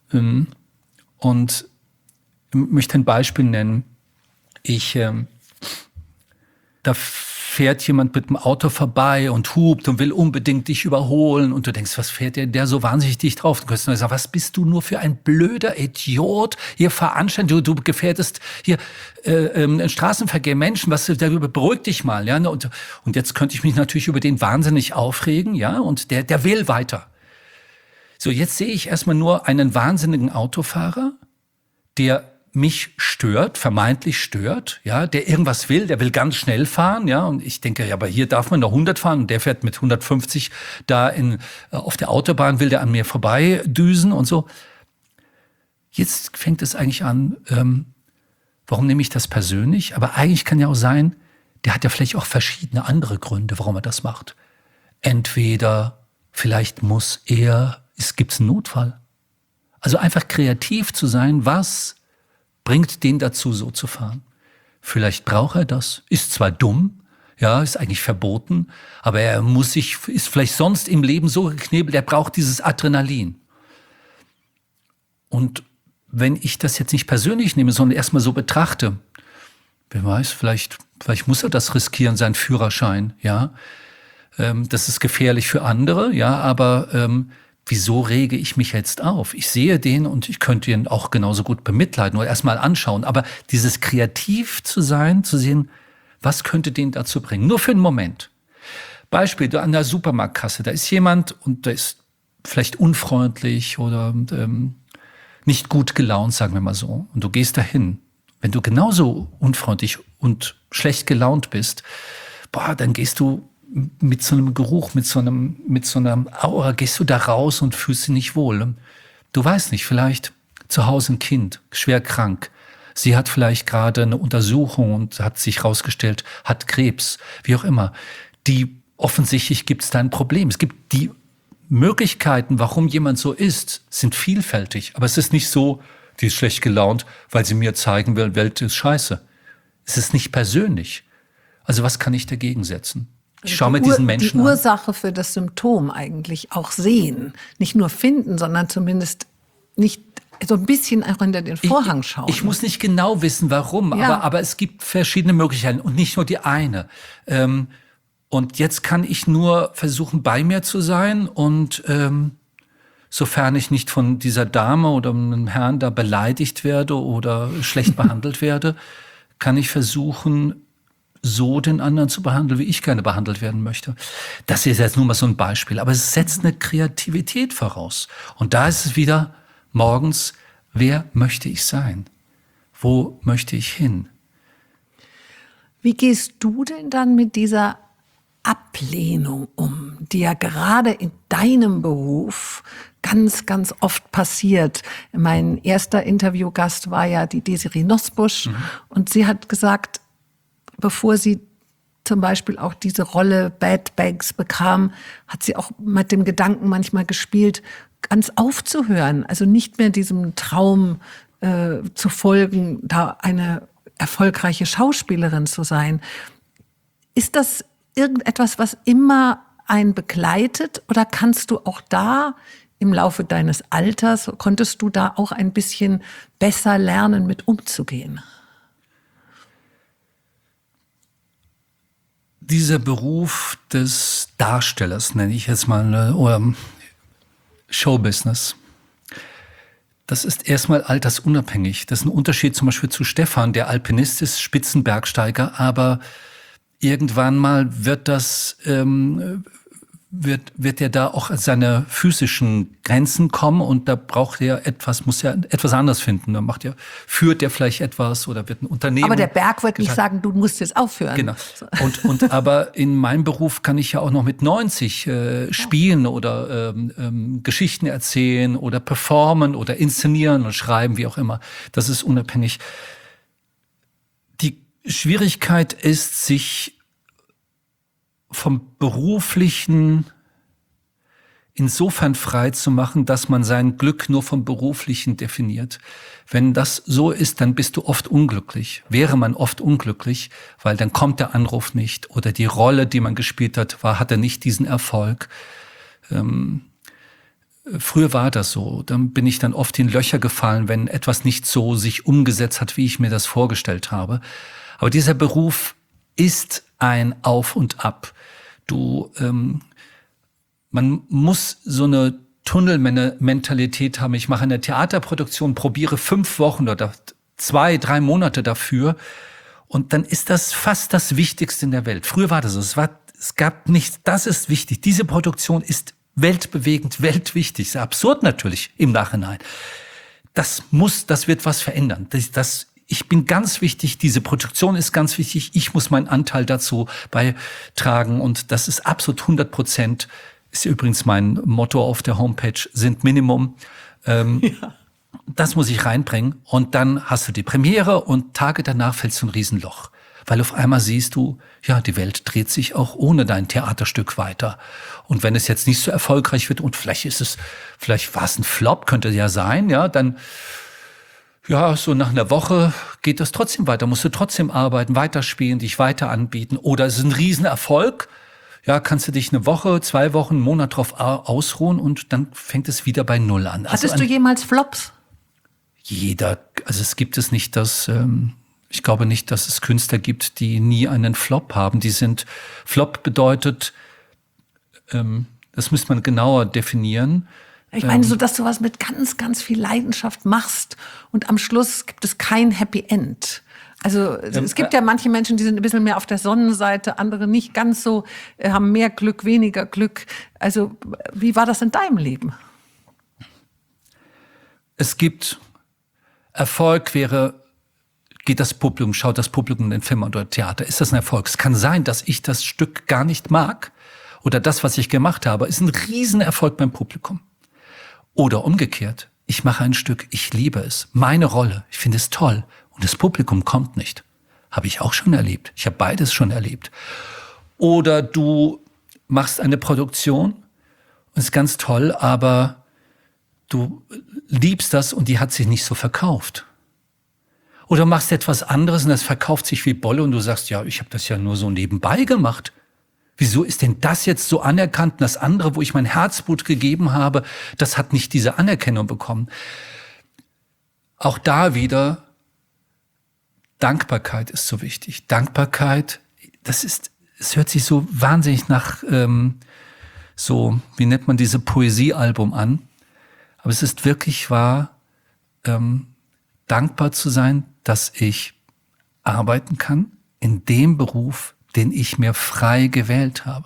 Und ich möchte ein Beispiel nennen. Da fährt jemand mit dem Auto vorbei und hupt und will unbedingt dich überholen und du denkst, was fährt der so wahnsinnig dicht drauf? Du kannst nur sagen, was bist du nur für ein blöder Idiot? Hier veranstaltet, du gefährdest hier Straßenverkehr, Menschen, beruhig dich mal, ja. Und jetzt könnte ich mich natürlich über den wahnsinnig aufregen, ja, und der will weiter. So, jetzt sehe ich erstmal nur einen wahnsinnigen Autofahrer, der mich stört, vermeintlich stört, ja, der irgendwas will, der will ganz schnell fahren, ja, und ich denke, ja, aber hier darf man nur 100 fahren und der fährt mit 150 da auf der Autobahn, will der an mir vorbei düsen und so. Jetzt fängt es eigentlich an, warum nehme ich das persönlich? Aber eigentlich kann ja auch sein, der hat ja vielleicht auch verschiedene andere Gründe, warum er das macht. Entweder, vielleicht gibt's einen Notfall. Also einfach kreativ zu sein, was bringt den dazu, so zu fahren. Vielleicht braucht er das. Ist zwar dumm, ja, ist eigentlich verboten, aber ist vielleicht sonst im Leben so geknebelt, er braucht dieses Adrenalin. Und wenn ich das jetzt nicht persönlich nehme, sondern erstmal so betrachte, wer weiß, vielleicht muss er das riskieren, seinen Führerschein, ja. Das ist gefährlich für andere, ja, aber wieso rege ich mich jetzt auf? Ich sehe den und ich könnte ihn auch genauso gut bemitleiden oder erstmal anschauen. Aber dieses kreativ zu sein, zu sehen, was könnte den dazu bringen? Nur für einen Moment. Beispiel, an der Supermarktkasse, da ist jemand und der ist vielleicht unfreundlich oder nicht gut gelaunt, sagen wir mal so. Und du gehst dahin. Wenn du genauso unfreundlich und schlecht gelaunt bist, dann gehst du mit so einem Geruch, mit so einer Aura, gehst du da raus und fühlst dich nicht wohl. Du weißt nicht, vielleicht zu Hause ein Kind, schwer krank. Sie hat vielleicht gerade eine Untersuchung und hat sich rausgestellt, hat Krebs, wie auch immer. Offensichtlich gibt es da ein Problem. Es gibt die Möglichkeiten, warum jemand so ist, sind vielfältig. Aber es ist nicht so, die ist schlecht gelaunt, weil sie mir zeigen will, Welt ist scheiße. Es ist nicht persönlich. Also was kann ich dagegen setzen? Ich schaue mir diesen Menschen an. Die Ursache für das Symptom eigentlich auch sehen. Nicht nur finden, sondern zumindest nicht so ein bisschen auch hinter den Vorhang schauen. Ich muss nicht genau wissen, warum, ja. aber es gibt verschiedene Möglichkeiten und nicht nur die eine. Und jetzt kann ich nur versuchen, bei mir zu sein und sofern ich nicht von dieser Dame oder einem Herrn da beleidigt werde oder schlecht behandelt werde, kann ich versuchen, so den anderen zu behandeln, wie ich gerne behandelt werden möchte. Das ist jetzt nur mal so ein Beispiel, aber es setzt eine Kreativität voraus. Und da ist es wieder morgens, wer möchte ich sein? Wo möchte ich hin? Wie gehst du denn dann mit dieser Ablehnung um, die ja gerade in deinem Beruf ganz, ganz oft passiert? Mein erster Interviewgast war ja die Desiree Nosbusch und sie hat gesagt, bevor sie zum Beispiel auch diese Rolle Bad Banks bekam, hat sie auch mit dem Gedanken manchmal gespielt, ganz aufzuhören, also nicht mehr diesem Traum zu folgen, da eine erfolgreiche Schauspielerin zu sein. Ist das irgendetwas, was immer einen begleitet, oder kannst du auch da im Laufe deines Alters, konntest du da auch ein bisschen besser lernen, mit umzugehen? Dieser Beruf des Darstellers, nenne ich jetzt mal, oder Showbusiness, das ist erstmal altersunabhängig. Das ist ein Unterschied zum Beispiel zu Stefan, der Alpinist ist, Spitzenbergsteiger, aber irgendwann mal wird er da auch an seine physischen Grenzen kommen und da muss er etwas anderes finden. Da führt er vielleicht etwas oder wird ein Unternehmen. Aber der Berg wird nicht sagen, du musst jetzt aufhören. Genau. Aber in meinem Beruf kann ich ja auch noch mit 90 spielen oder Geschichten erzählen oder performen oder inszenieren und schreiben, wie auch immer. Das ist unabhängig. Die Schwierigkeit ist, sich vom Beruflichen insofern frei zu machen, dass man sein Glück nur vom Beruflichen definiert. Wenn das so ist, dann bist du oft unglücklich. Wäre man oft unglücklich, weil dann kommt der Anruf nicht oder die Rolle, die man gespielt hat, hatte nicht diesen Erfolg. Früher war das so. Dann bin ich dann oft in Löcher gefallen, wenn etwas nicht so sich umgesetzt hat, wie ich mir das vorgestellt habe. Aber dieser Beruf ist ein Auf und Ab. Man muss so eine Tunnelmentalität haben. Ich mache eine Theaterproduktion, probiere 5 Wochen oder 2, 3 Monate dafür. Und dann ist das fast das Wichtigste in der Welt. Früher war das so. Es gab nichts. Das ist wichtig. Diese Produktion ist weltbewegend, weltwichtig. Ist absurd natürlich im Nachhinein. Das wird was verändern. Ich bin ganz wichtig. Diese Produktion ist ganz wichtig. Ich muss meinen Anteil dazu beitragen. Und das ist absolut 100%. Ist übrigens mein Motto auf der Homepage, sind Minimum. Ja. Das muss ich reinbringen. Und dann hast du die Premiere und Tage danach fällst du ein Riesenloch. Weil auf einmal siehst du, ja, die Welt dreht sich auch ohne dein Theaterstück weiter. Und wenn es jetzt nicht so erfolgreich wird und vielleicht war es ein Flop, könnte ja sein, ja, dann, ja, so nach einer Woche geht das trotzdem weiter. Musst du trotzdem arbeiten, weiterspielen, dich weiter anbieten. Oder es ist ein Riesenerfolg. Ja, kannst du dich eine Woche, 2 Wochen, einen Monat drauf ausruhen und dann fängt es wieder bei Null an. Hattest du jemals Flops? Also es gibt es nicht, ich glaube nicht, dass es Künstler gibt, die nie einen Flop haben. Flop bedeutet, das müsste man genauer definieren. Ich meine, so dass du was mit ganz, ganz viel Leidenschaft machst und am Schluss gibt es kein Happy End. Also es gibt ja manche Menschen, die sind ein bisschen mehr auf der Sonnenseite, andere nicht ganz so, haben mehr Glück, weniger Glück. Also wie war das in deinem Leben? Es gibt Erfolg schaut das Publikum den Film oder Theater, ist das ein Erfolg? Es kann sein, dass ich das Stück gar nicht mag oder das, was ich gemacht habe, ist ein Riesenerfolg beim Publikum. Oder umgekehrt, ich mache ein Stück, ich liebe es, meine Rolle, ich finde es toll. Und das Publikum kommt nicht. Habe ich auch schon erlebt. Ich habe beides schon erlebt. Oder du machst eine Produktion und ist ganz toll, aber du liebst das und die hat sich nicht so verkauft. Oder machst etwas anderes und das verkauft sich wie Bolle und du sagst, ja, ich habe das ja nur so nebenbei gemacht. Wieso ist denn das jetzt so anerkannt und das andere, wo ich mein Herzblut gegeben habe, das hat nicht diese Anerkennung bekommen? Auch da wieder Dankbarkeit ist so wichtig. Dankbarkeit, es hört sich so wahnsinnig nach, wie nennt man diese Poesiealbum an. Aber es ist wirklich wahr, dankbar zu sein, dass ich arbeiten kann in dem Beruf, den ich mir frei gewählt habe.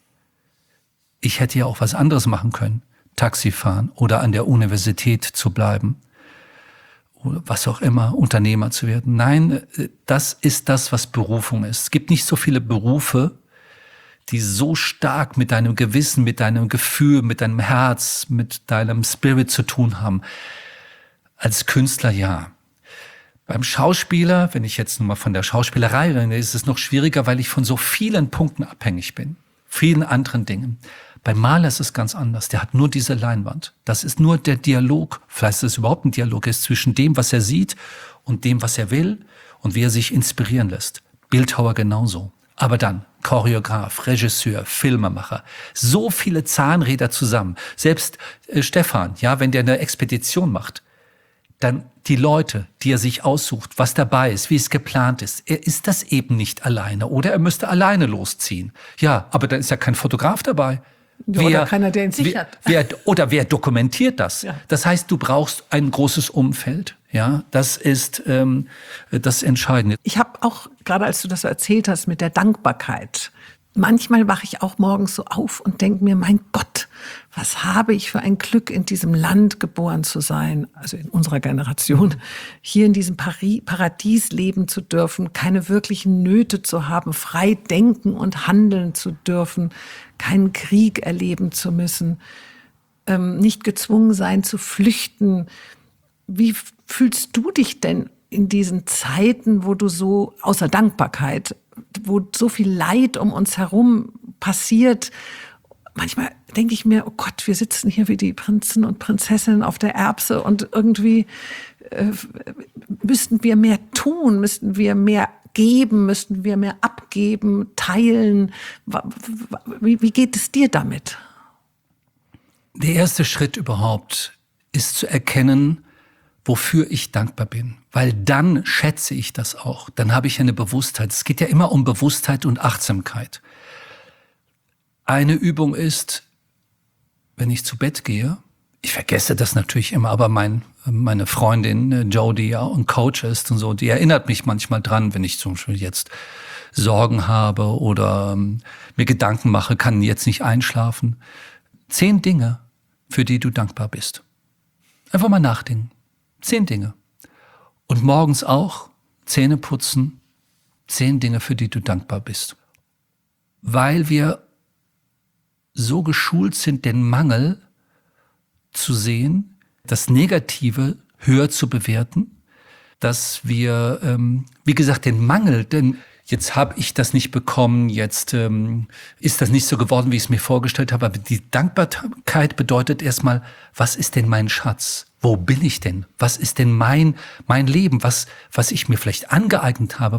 Ich hätte ja auch was anderes machen können. Taxi fahren oder an der Universität zu bleiben. Oder was auch immer, Unternehmer zu werden. Nein, das ist das, was Berufung ist. Es gibt nicht so viele Berufe, die so stark mit deinem Gewissen, mit deinem Gefühl, mit deinem Herz, mit deinem Spirit zu tun haben. Als Künstler ja. Beim Schauspieler, wenn ich jetzt nun mal von der Schauspielerei rede, ist es noch schwieriger, weil ich von so vielen Punkten abhängig bin. Vielen anderen Dingen. Beim Maler ist es ganz anders. Der hat nur diese Leinwand. Das ist nur der Dialog. Vielleicht ist es überhaupt ein Dialog ist zwischen dem, was er sieht und dem, was er will und wie er sich inspirieren lässt. Bildhauer genauso. Aber dann Choreograf, Regisseur, Filmemacher. So viele Zahnräder zusammen. Selbst Stefan, ja, wenn der eine Expedition macht, dann die Leute, die er sich aussucht, was dabei ist, wie es geplant ist. Er ist das eben nicht alleine. Oder er müsste alleine losziehen. Ja, aber dann ist ja kein Fotograf dabei. Oder keiner, der ihn sichert. Wer dokumentiert das? Ja. Das heißt, du brauchst ein großes Umfeld. Ja, das ist das Entscheidende. Ich habe auch, gerade als du das so erzählt hast mit der Dankbarkeit, manchmal wache ich auch morgens so auf und denke mir, mein Gott, was habe ich für ein Glück, in diesem Land geboren zu sein, also in unserer Generation, hier in diesem Paradies leben zu dürfen, keine wirklichen Nöte zu haben, frei denken und handeln zu dürfen, keinen Krieg erleben zu müssen, nicht gezwungen sein zu flüchten. Wie fühlst du dich denn in diesen Zeiten, wo du so, außer Dankbarkeit, wo so viel Leid um uns herum passiert? Manchmal denke ich mir, oh Gott, wir sitzen hier wie die Prinzen und Prinzessinnen auf der Erbse und irgendwie müssten wir mehr tun, müssten wir mehr geben, müssten wir mehr abgeben, teilen. Wie geht es dir damit? Der erste Schritt überhaupt ist zu erkennen, wofür ich dankbar bin. Weil dann schätze ich das auch. Dann habe ich eine Bewusstheit. Es geht ja immer um Bewusstheit und Achtsamkeit. Eine Übung ist, wenn ich zu Bett gehe, ich vergesse das natürlich immer, aber meine Freundin Jo, die ja ein Coach ist und so, die erinnert mich manchmal dran, wenn ich zum Beispiel jetzt Sorgen habe oder mir Gedanken mache, kann jetzt nicht einschlafen. 10 Dinge, für die du dankbar bist. Einfach mal nachdenken. 10 Dinge. Und morgens auch Zähne putzen, 10 Dinge, für die du dankbar bist. Weil wir so geschult sind, den Mangel zu sehen, das Negative höher zu bewerten, dass wir, wie gesagt, den Mangel, denn jetzt habe ich das nicht bekommen, jetzt ist das nicht so geworden, wie ich es mir vorgestellt habe. Aber die Dankbarkeit bedeutet erstmal, was ist denn mein Schatz? Wo bin ich denn? Was ist denn mein Leben? Was ich mir vielleicht angeeignet habe,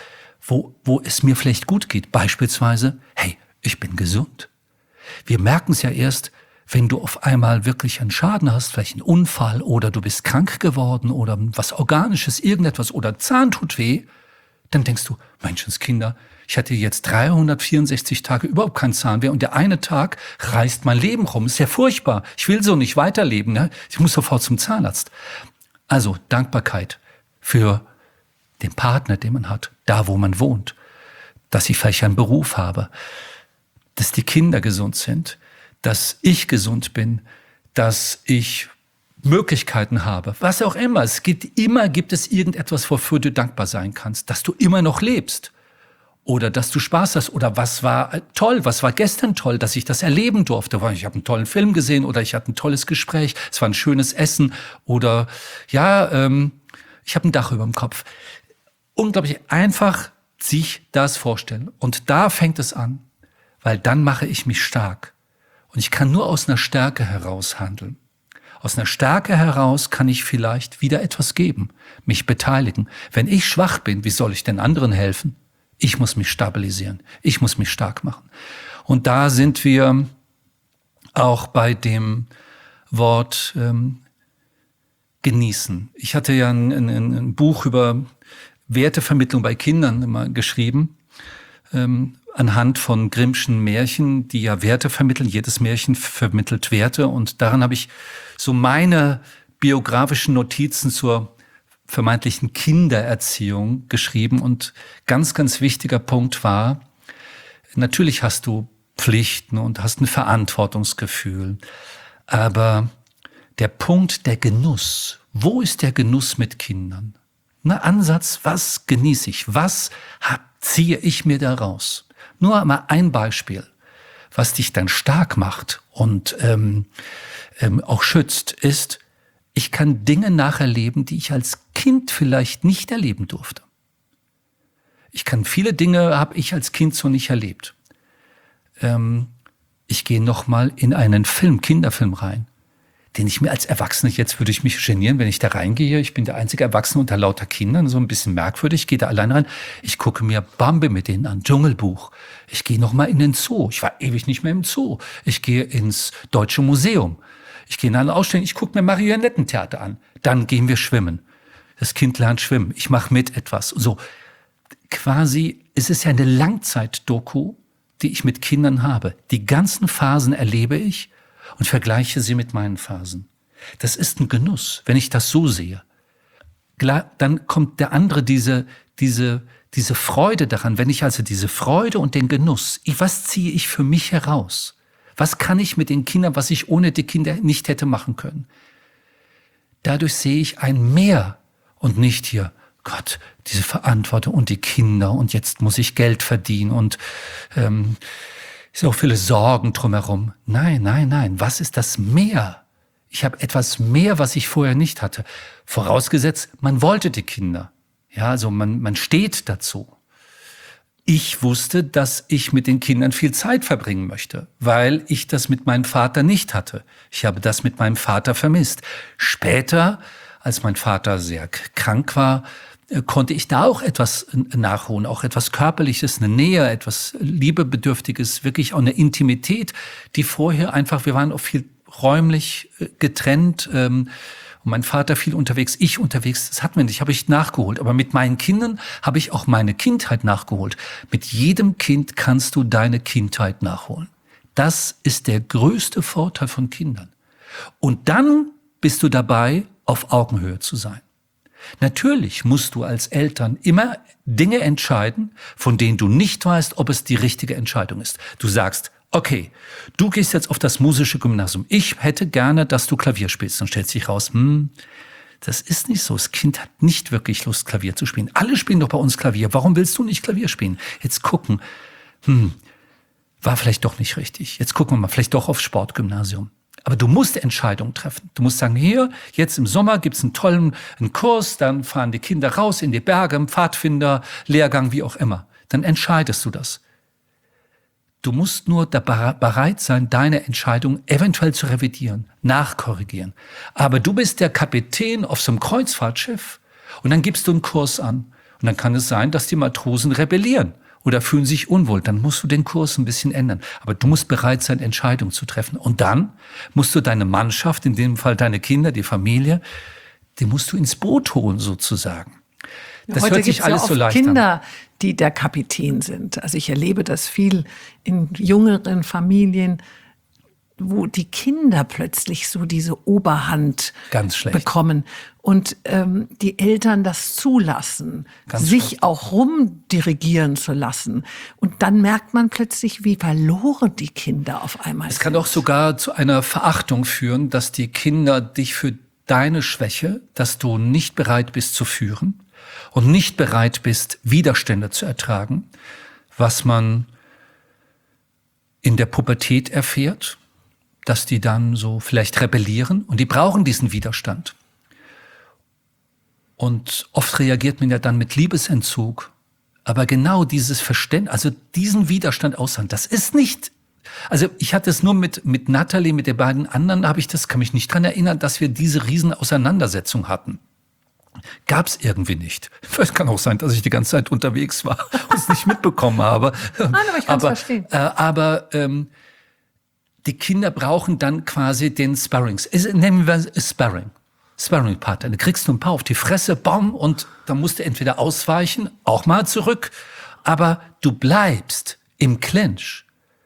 wo es mir vielleicht gut geht? Beispielsweise, hey, ich bin gesund. Wir merken es ja erst, wenn du auf einmal wirklich einen Schaden hast, vielleicht einen Unfall oder du bist krank geworden oder was Organisches, irgendetwas oder Zahn tut weh, dann denkst du, Menschenskinder, ich hatte jetzt 364 Tage überhaupt keinen Zahnweh und der eine Tag reißt mein Leben rum. Ist ja furchtbar. Ich will so nicht weiterleben. Ne? Ich muss sofort zum Zahnarzt. Also Dankbarkeit für den Partner, den man hat, da wo man wohnt, dass ich vielleicht einen Beruf habe, dass die Kinder gesund sind, dass ich gesund bin, dass ich Möglichkeiten habe, was auch immer. Gibt es irgendetwas, wofür du dankbar sein kannst, dass du immer noch lebst oder dass du Spaß hast oder was war toll, was war gestern toll, dass ich das erleben durfte. Ich habe einen tollen Film gesehen oder ich hatte ein tolles Gespräch, es war ein schönes Essen oder ich habe ein Dach über dem Kopf. Unglaublich einfach sich das vorstellen. Und da fängt es an, weil dann mache ich mich stark. Und ich kann nur aus einer Stärke heraus handeln. Aus einer Stärke heraus kann ich vielleicht wieder etwas geben, mich beteiligen. Wenn ich schwach bin, wie soll ich den anderen helfen? Ich muss mich stabilisieren. Ich muss mich stark machen. Und da sind wir auch bei dem Wort genießen. Ich hatte ja ein Buch über Wertevermittlung bei Kindern immer geschrieben, anhand von Grimmschen Märchen, die ja Werte vermitteln. Jedes Märchen vermittelt Werte. Und daran habe ich so meine biografischen Notizen zur vermeintlichen Kindererziehung geschrieben. Und ganz, ganz wichtiger Punkt war, natürlich hast du Pflichten und hast ein Verantwortungsgefühl. Aber der Punkt, der Genuss, wo ist der Genuss mit Kindern? Ansatz, was genieße ich? Was ziehe ich mir daraus? Nur mal ein Beispiel, was dich dann stark macht und auch schützt, ist, ich kann Dinge nacherleben, die ich als Kind vielleicht nicht erleben durfte. Viele Dinge habe ich als Kind so nicht erlebt. Ich gehe noch mal in einen Kinderfilm rein, den ich mir als Erwachsener, jetzt würde ich mich genieren, wenn ich da reingehe. Ich bin der einzige Erwachsene unter lauter Kindern, so ein bisschen merkwürdig. Ich gehe da allein rein. Ich gucke mir Bambi mit denen an, Dschungelbuch. Ich gehe noch mal in den Zoo. Ich war ewig nicht mehr im Zoo. Ich gehe ins Deutsche Museum. Ich gehe in eine Ausstellung. Ich gucke mir Marionettentheater an. Dann gehen wir schwimmen. Das Kind lernt schwimmen. Ich mache mit etwas. So quasi, es ist ja eine Langzeitdoku, die ich mit Kindern habe. Die ganzen Phasen erlebe ich und vergleiche sie mit meinen Phasen. Das ist ein Genuss, wenn ich das so sehe. Dann kommt der andere, diese Freude daran, wenn ich also diese Freude und den Genuss, was ziehe ich für mich heraus? Was kann ich mit den Kindern, was ich ohne die Kinder nicht hätte machen können? Dadurch sehe ich ein Mehr und nicht hier, Gott, diese Verantwortung und die Kinder und jetzt muss ich Geld verdienen und so viele Sorgen drumherum. Nein. Was ist das Mehr? Ich habe etwas mehr, was ich vorher nicht hatte. Vorausgesetzt, man wollte die Kinder. Ja, also man steht dazu. Ich wusste, dass ich mit den Kindern viel Zeit verbringen möchte, weil ich das mit meinem Vater nicht hatte. Ich habe das mit meinem Vater vermisst. Später, als mein Vater sehr krank war, konnte ich da auch etwas nachholen, auch etwas Körperliches, eine Nähe, etwas Liebebedürftiges, wirklich auch eine Intimität, die vorher einfach, wir waren auch viel räumlich getrennt Und mein Vater viel unterwegs, ich unterwegs, das hatten wir nicht, habe ich nachgeholt. Aber mit meinen Kindern habe ich auch meine Kindheit nachgeholt. Mit jedem Kind kannst du deine Kindheit nachholen. Das ist der größte Vorteil von Kindern. Und dann bist du dabei, auf Augenhöhe zu sein. Natürlich musst du als Eltern immer Dinge entscheiden, von denen du nicht weißt, ob es die richtige Entscheidung ist. Du sagst, okay, du gehst jetzt auf das musische Gymnasium. Ich hätte gerne, dass du Klavier spielst. Dann stellt sich raus, das ist nicht so. Das Kind hat nicht wirklich Lust, Klavier zu spielen. Alle spielen doch bei uns Klavier. Warum willst du nicht Klavier spielen? Jetzt gucken, war vielleicht doch nicht richtig. Jetzt gucken wir mal, vielleicht doch aufs Sportgymnasium. Aber du musst Entscheidungen treffen. Du musst sagen, hier, jetzt im Sommer gibt's einen Kurs, dann fahren die Kinder raus in die Berge, im Pfadfinder, Lehrgang, wie auch immer. Dann entscheidest du das. Du musst nur bereit sein, deine Entscheidung eventuell zu revidieren, nachkorrigieren. Aber du bist der Kapitän auf so einem Kreuzfahrtschiff und dann gibst du einen Kurs an. Und dann kann es sein, dass die Matrosen rebellieren oder fühlen sich unwohl. Dann musst du den Kurs ein bisschen ändern. Aber du musst bereit sein, Entscheidungen zu treffen. Und dann musst du deine Mannschaft, in dem Fall deine Kinder, die Familie, die musst du ins Boot holen sozusagen. Das Heute hört sich alles so leicht Kinder, an. die der Kapitän sind. Also ich erlebe das viel in jüngeren Familien, wo die Kinder plötzlich so diese Oberhand Ganz schlecht. bekommen und die Eltern das zulassen, Ganz sich schlecht. auch rumdirigieren zu lassen. Und dann merkt man plötzlich, wie verloren die Kinder auf einmal Es sind. kann auch sogar zu einer Verachtung führen, dass die Kinder dich für deine Schwäche, dass du nicht bereit bist zu führen und nicht bereit bist, Widerstände zu ertragen, was man in der Pubertät erfährt, dass die dann so vielleicht rebellieren und die brauchen diesen Widerstand. Und oft reagiert man ja dann mit Liebesentzug. Aber genau dieses Verständnis, also diesen Widerstand aushalten, das ist nicht, also ich hatte es nur mit Natalie, mit den beiden anderen, kann mich nicht dran erinnern, dass wir diese riesen Auseinandersetzung hatten. Gab's irgendwie nicht. Es kann auch sein, dass ich die ganze Zeit unterwegs war und es nicht mitbekommen habe. Nein, aber ich kann es verstehen. Aber die Kinder brauchen dann quasi den Sparrings. Nehmen wir Sparring-Partner. Da kriegst du ein paar auf die Fresse, bam, und dann musst du entweder ausweichen, auch mal zurück, aber du bleibst im Clinch.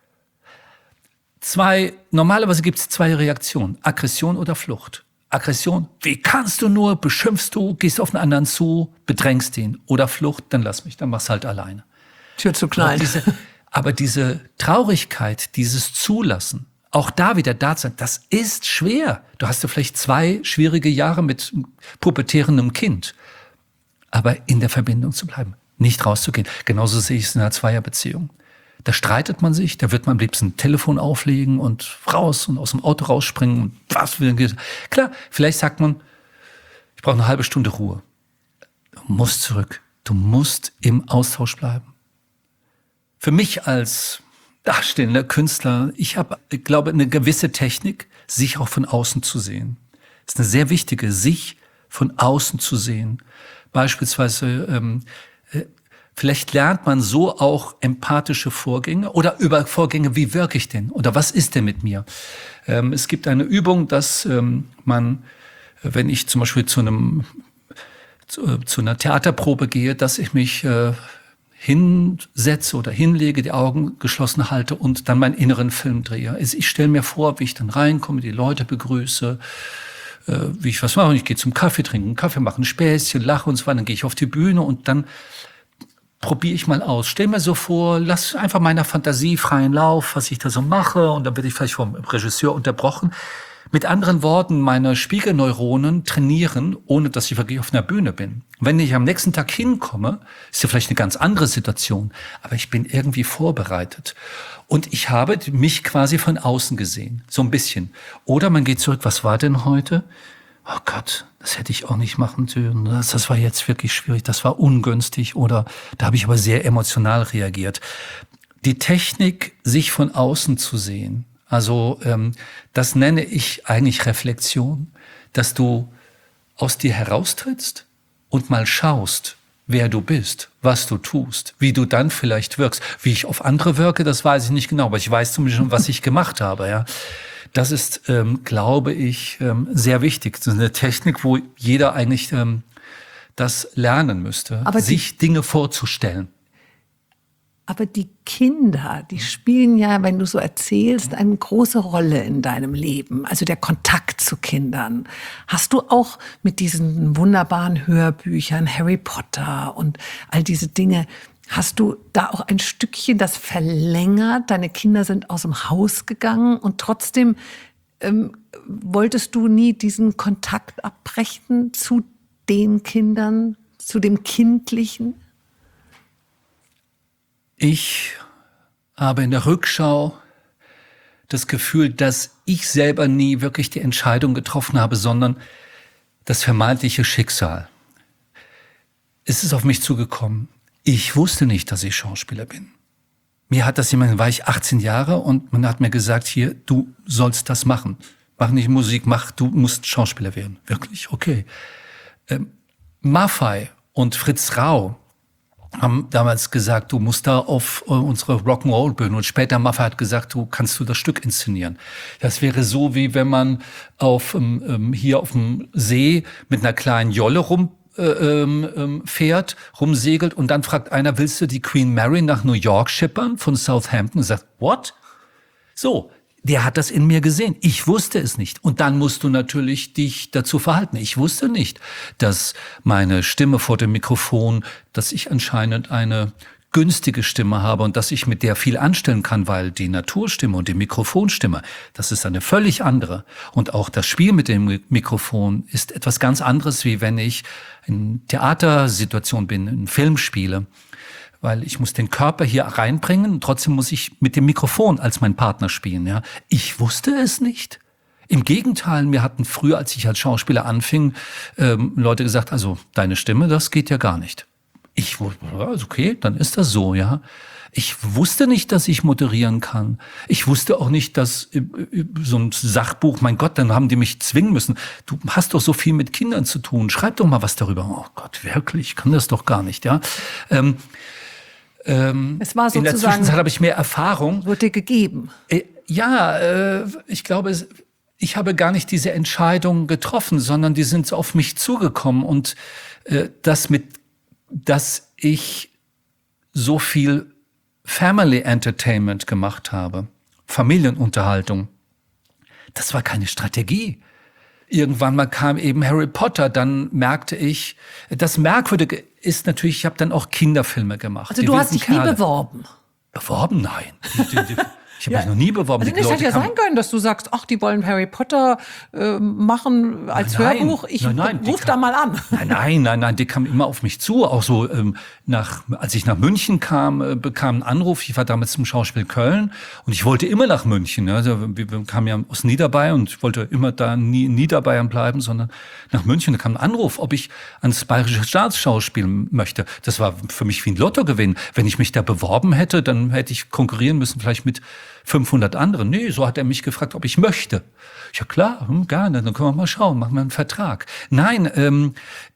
Normalerweise gibt es 2 Reaktionen, Aggression oder Flucht. Aggression, wie kannst du nur, beschimpfst du, gehst auf einen anderen zu, bedrängst ihn. Oder Flucht, dann lass mich, dann mach's halt alleine. Tür zu klein. Aber diese Traurigkeit, dieses Zulassen, auch da wieder da sein, das ist schwer. Du hast ja vielleicht 2 schwierige Jahre mit pubertärendem Kind. Aber in der Verbindung zu bleiben, nicht rauszugehen. Genauso sehe ich es in einer Zweierbeziehung. Da streitet man sich, da wird man am liebsten ein Telefon auflegen und raus und aus dem Auto rausspringen und was will. Klar, vielleicht sagt man, ich brauche eine halbe Stunde Ruhe. Du musst zurück. Du musst im Austausch bleiben. Für mich als darstellender Künstler, ich glaube, eine gewisse Technik, sich auch von außen zu sehen. Das ist eine sehr wichtige, sich von außen zu sehen. Beispielsweise, vielleicht lernt man so auch empathische Vorgänge oder über Vorgänge, wie wirke ich denn? Oder was ist denn mit mir? Es gibt eine Übung, dass man, wenn ich zum Beispiel zu einer Theaterprobe gehe, dass ich mich hinsetze oder hinlege, die Augen geschlossen halte und dann meinen inneren Film drehe. Also ich stelle mir vor, wie ich dann reinkomme, die Leute begrüße, wie ich was mache. Ich gehe zum Kaffee trinken, einen Kaffee machen, ein Späßchen, lache und so weiter. Dann gehe ich auf die Bühne und dann probiere ich mal aus. Stell mir so vor, lass einfach meiner Fantasie freien Lauf, was ich da so mache. Und dann werde ich vielleicht vom Regisseur unterbrochen. Mit anderen Worten, meine Spiegelneuronen trainieren, ohne dass ich wirklich auf einer Bühne bin. Wenn ich am nächsten Tag hinkomme, ist ja vielleicht eine ganz andere Situation, aber ich bin irgendwie vorbereitet. Und ich habe mich quasi von außen gesehen, so ein bisschen. Oder man geht zurück, was war denn heute? Oh Gott, das hätte ich auch nicht machen dürfen. Das war jetzt wirklich schwierig, das war ungünstig. Oder da habe ich aber sehr emotional reagiert. Die Technik, sich von außen zu sehen, also das nenne ich eigentlich Reflexion, dass du aus dir heraustrittst und mal schaust, wer du bist, was du tust, wie du dann vielleicht wirkst. Wie ich auf andere wirke, das weiß ich nicht genau, aber ich weiß zumindest schon, was ich gemacht habe. Ja. Das ist, glaube ich, sehr wichtig. Das ist eine Technik, wo jeder eigentlich das lernen müsste, Aber sich Dinge vorzustellen. Aber die Kinder, die spielen ja, wenn du so erzählst, eine große Rolle in deinem Leben. Also der Kontakt zu Kindern. Hast du auch mit diesen wunderbaren Hörbüchern, Harry Potter und all diese Dinge, hast du da auch ein Stückchen das verlängert? Deine Kinder sind aus dem Haus gegangen und trotzdem wolltest du nie diesen Kontakt abbrechen zu den Kindern, zu dem Kindlichen? Ich habe in der Rückschau das Gefühl, dass ich selber nie wirklich die Entscheidung getroffen habe, sondern das vermeintliche Schicksal. Es ist auf mich zugekommen. Ich wusste nicht, dass ich Schauspieler bin. Mir hat das jemand, war ich 18 Jahre und man hat mir gesagt, hier, du sollst das machen. Mach nicht Musik, du musst Schauspieler werden. Wirklich? Okay. Maffay und Fritz Rau haben damals gesagt, du musst da auf unsere Rock'n'Roll-Bühne. Und später Maffay hat gesagt, kannst du das Stück inszenieren. Das wäre so, wie wenn man hier auf dem See mit einer kleinen Jolle fährt, rumsegelt und dann fragt einer, willst du die Queen Mary nach New York schippern von Southampton? Und sagt, what? So. Der hat das in mir gesehen. Ich wusste es nicht. Und dann musst du natürlich dich dazu verhalten. Ich wusste nicht, dass meine Stimme vor dem Mikrofon, dass ich anscheinend eine günstige Stimme habe und dass ich mit der viel anstellen kann, weil die Naturstimme und die Mikrofonstimme, das ist eine völlig andere. Und auch das Spiel mit dem Mikrofon ist etwas ganz anderes, wie wenn ich in Theatersituation bin, in Film spiele. Weil ich muss den Körper hier reinbringen und trotzdem muss ich mit dem Mikrofon als mein Partner spielen. Ja, ich wusste es nicht. Im Gegenteil, mir hatten früher, als ich als Schauspieler anfing, Leute gesagt, also deine Stimme, das geht ja gar nicht. Ich wusste, okay, dann ist das so, ja. Ich wusste nicht, dass ich moderieren kann. Ich wusste auch nicht, dass so ein Sachbuch, mein Gott, dann haben die mich zwingen müssen. Du hast doch so viel mit Kindern zu tun. Schreib doch mal was darüber. Oh Gott, wirklich, ich kann das doch gar nicht, ja. Es war sozusagen, in der Zwischenzeit habe ich mehr Erfahrung. Wurde dir gegeben? Ich glaube, ich habe gar nicht diese Entscheidung getroffen, sondern die sind auf mich zugekommen. Und dass ich so viel Family Entertainment gemacht habe, Familienunterhaltung, das war keine Strategie. Irgendwann mal kam eben Harry Potter, dann merkte ich, das Merkwürdige ist natürlich, ich habe dann auch Kinderfilme gemacht. Also du hast dich nie beworben? Beworben? Nein. Ich habe mich noch nie beworben. Also es hätte ja sein können, dass du sagst, ach, die wollen Harry Potter machen als Hörbuch. Ich ruf da mal an. Nein, die kamen immer auf mich zu. Auch so, als ich nach München kam, bekam einen Anruf. Ich war damals zum Schauspiel Köln und ich wollte immer nach München. Also wir kamen ja aus Niederbayern und ich wollte immer da nie in Niederbayern bleiben, sondern nach München. Da kam ein Anruf, ob ich ans Bayerische Staatsschauspiel möchte. Das war für mich wie ein Lottogewinn. Wenn ich mich da beworben hätte, dann hätte ich konkurrieren müssen, vielleicht mit 500 anderen. Nee, so hat er mich gefragt, ob ich möchte. Ja klar, gerne, dann können wir mal schauen, machen wir einen Vertrag. Nein,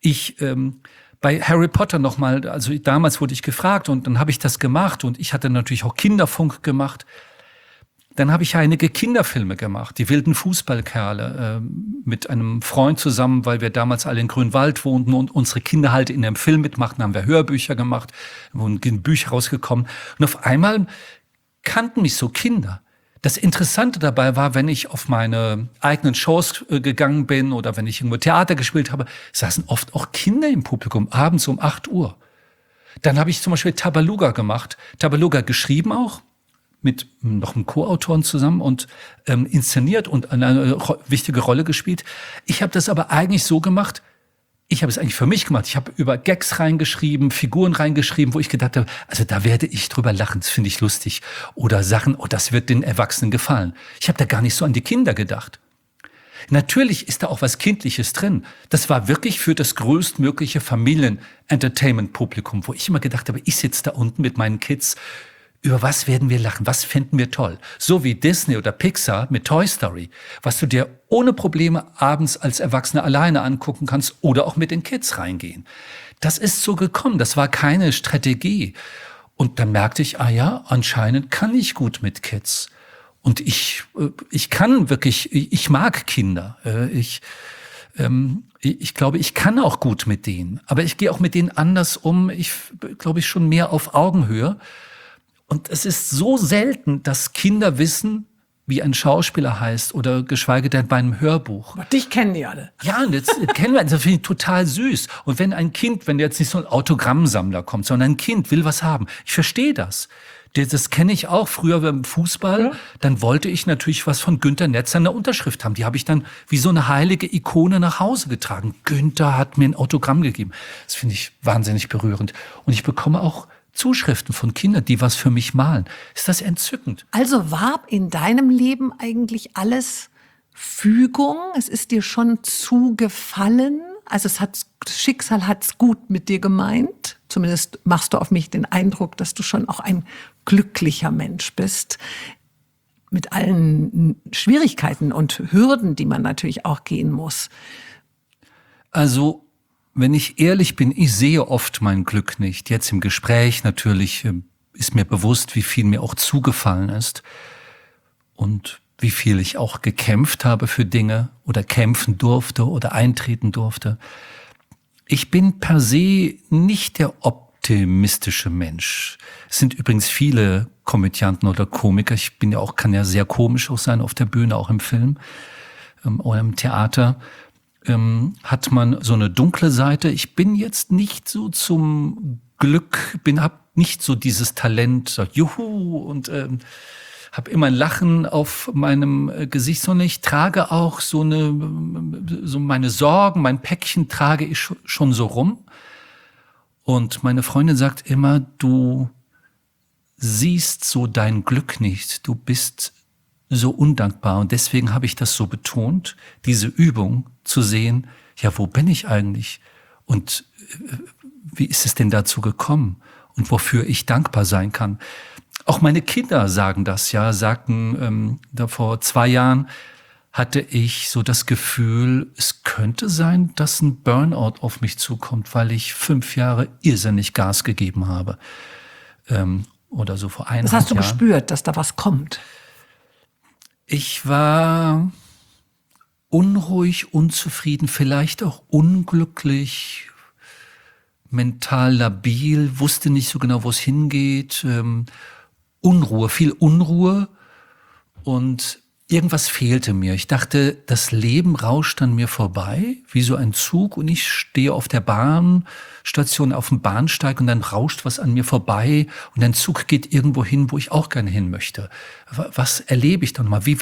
bei Harry Potter nochmal, also damals wurde ich gefragt und dann habe ich das gemacht und ich hatte natürlich auch Kinderfunk gemacht. Dann habe ich einige Kinderfilme gemacht, die wilden Fußballkerle, mit einem Freund zusammen, weil wir damals alle in Grünwald wohnten und unsere Kinder halt in einem Film mitmachten, haben wir Hörbücher gemacht, wurden Bücher rausgekommen und auf einmal kannten mich so Kinder. Das Interessante dabei war, wenn ich auf meine eigenen Shows gegangen bin oder wenn ich irgendwo Theater gespielt habe, saßen oft auch Kinder im Publikum, abends um 8 Uhr. Dann habe ich zum Beispiel Tabaluga gemacht. Tabaluga geschrieben auch, mit noch einem Co-Autoren zusammen und inszeniert und eine wichtige Rolle gespielt. Ich habe das aber eigentlich so gemacht, ich habe es eigentlich für mich gemacht. Ich habe über Gags reingeschrieben, Figuren reingeschrieben, wo ich gedacht habe, also da werde ich drüber lachen, das finde ich lustig. Oder Sachen, das wird den Erwachsenen gefallen. Ich habe da gar nicht so an die Kinder gedacht. Natürlich ist da auch was Kindliches drin. Das war wirklich für das größtmögliche Familien-Entertainment-Publikum, wo ich immer gedacht habe, ich sitze da unten mit meinen Kids. Über was werden wir lachen? Was finden wir toll? So wie Disney oder Pixar mit Toy Story, was du dir ohne Probleme abends als Erwachsener alleine angucken kannst oder auch mit den Kids reingehen. Das ist so gekommen. Das war keine Strategie. Und dann merkte ich, anscheinend kann ich gut mit Kids. Und ich kann wirklich, ich mag Kinder. Ich glaube, ich kann auch gut mit denen. Aber ich gehe auch mit denen anders um. Ich glaube, ich schon mehr auf Augenhöhe. Und es ist so selten, dass Kinder wissen, wie ein Schauspieler heißt oder geschweige denn bei einem Hörbuch. Aber dich kennen die alle. Ja, und jetzt kennen wir, das finde ich total süß. Und wenn jetzt nicht so ein Autogrammsammler kommt, sondern ein Kind will was haben, ich verstehe das. Das kenne ich auch früher beim Fußball. Ja. Dann wollte ich natürlich was von Günter Netzer in der Unterschrift haben. Die habe ich dann wie so eine heilige Ikone nach Hause getragen. Günter hat mir ein Autogramm gegeben. Das finde ich wahnsinnig berührend. Und ich bekomme auch Zuschriften von Kindern, die was für mich malen. Ist das entzückend? Also war in deinem Leben eigentlich alles Fügung? Es ist dir schon zugefallen? Also das Schicksal hat's gut mit dir gemeint? Zumindest machst du auf mich den Eindruck, dass du schon auch ein glücklicher Mensch bist. Mit allen Schwierigkeiten und Hürden, die man natürlich auch gehen muss. Also, wenn ich ehrlich bin, ich sehe oft mein Glück nicht. Jetzt im Gespräch natürlich ist mir bewusst, wie viel mir auch zugefallen ist und wie viel ich auch gekämpft habe für Dinge oder kämpfen durfte oder eintreten durfte. Ich bin per se nicht der optimistische Mensch. Es sind übrigens viele Komödianten oder Komiker. Kann ja sehr komisch auch sein auf der Bühne, auch im Film oder im Theater. Hat man so eine dunkle Seite. Ich bin jetzt nicht so zum Glück, hab nicht so dieses Talent, so juhu und habe immer ein Lachen auf meinem Gesicht, sondern ich trage auch so meine Sorgen, mein Päckchen trage ich schon so rum. Und meine Freundin sagt immer, du siehst so dein Glück nicht, du bist so undankbar. Und deswegen habe ich das so betont, diese Übung zu sehen, ja, wo bin ich eigentlich? Und wie ist es denn dazu gekommen? Und wofür ich dankbar sein kann? Auch meine Kinder sagen das, sagten, da vor 2 Jahren hatte ich so das Gefühl, es könnte sein, dass ein Burnout auf mich zukommt, weil ich 5 Jahre irrsinnig Gas gegeben habe. Oder so vor 1,5 Jahren. Das hast du gespürt, dass da was kommt? Ich war unruhig, unzufrieden, vielleicht auch unglücklich, mental labil, wusste nicht so genau, wo es hingeht. Unruhe, viel Unruhe und irgendwas fehlte mir. Ich dachte, das Leben rauscht an mir vorbei, wie so ein Zug und ich stehe auf der Bahnstation, auf dem Bahnsteig und dann rauscht was an mir vorbei und ein Zug geht irgendwo hin, wo ich auch gerne hin möchte. Was erlebe ich dann mal? Wie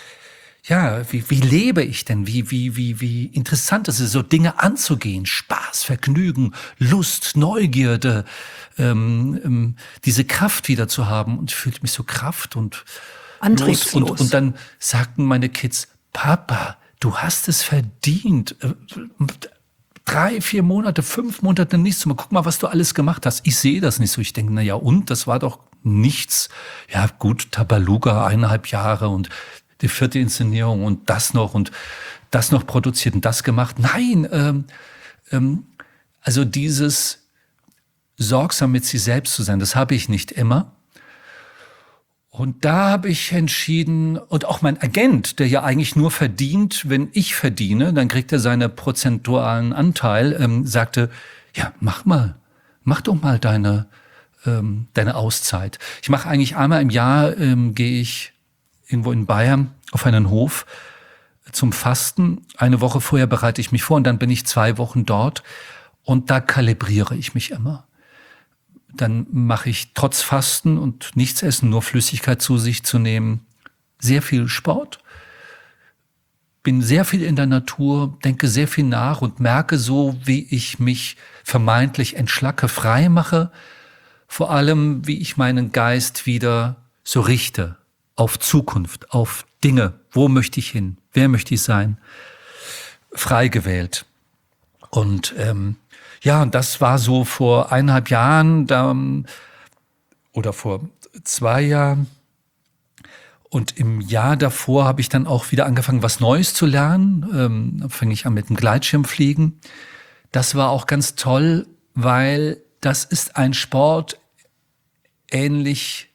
lebe ich denn? Wie interessant ist es, so Dinge anzugehen? Spaß, Vergnügen, Lust, Neugierde, diese Kraft wieder zu haben und fühlte mich so Kraft und antriebslos. Und dann sagten meine Kids, Papa, du hast es verdient. 3, 4 Monate, 5 Monate nichts mehr. Guck mal, was du alles gemacht hast. Ich sehe das nicht so. Ich denke, na ja, und das war doch nichts. Ja gut, Tabaluga, 1,5 Jahre und die 4. Inszenierung und das noch produziert und das gemacht. Nein, also dieses sorgsam mit sich selbst zu sein, das habe ich nicht immer. Und da habe ich entschieden, und auch mein Agent, der ja eigentlich nur verdient, wenn ich verdiene, dann kriegt er seinen prozentualen Anteil, sagte, ja, mach doch mal deine Auszeit. Ich mache eigentlich einmal im Jahr, gehe ich irgendwo in Bayern auf einen Hof zum Fasten. 1 Woche vorher bereite ich mich vor und dann bin ich 2 Wochen dort und da kalibriere ich mich immer. Dann mache ich trotz Fasten und nichts essen, nur Flüssigkeit zu sich zu nehmen, sehr viel Sport, bin sehr viel in der Natur, denke sehr viel nach und merke so, wie ich mich vermeintlich entschlacke, frei mache, vor allem, wie ich meinen Geist wieder so richte auf Zukunft, auf Dinge, wo möchte ich hin, wer möchte ich sein, frei gewählt. Und und das war so vor 1,5 Jahren oder vor 2 Jahren. Und im Jahr davor habe ich dann auch wieder angefangen, was Neues zu lernen. Dann fange ich an mit dem Gleitschirmfliegen. Das war auch ganz toll, weil das ist ein Sport ähnlich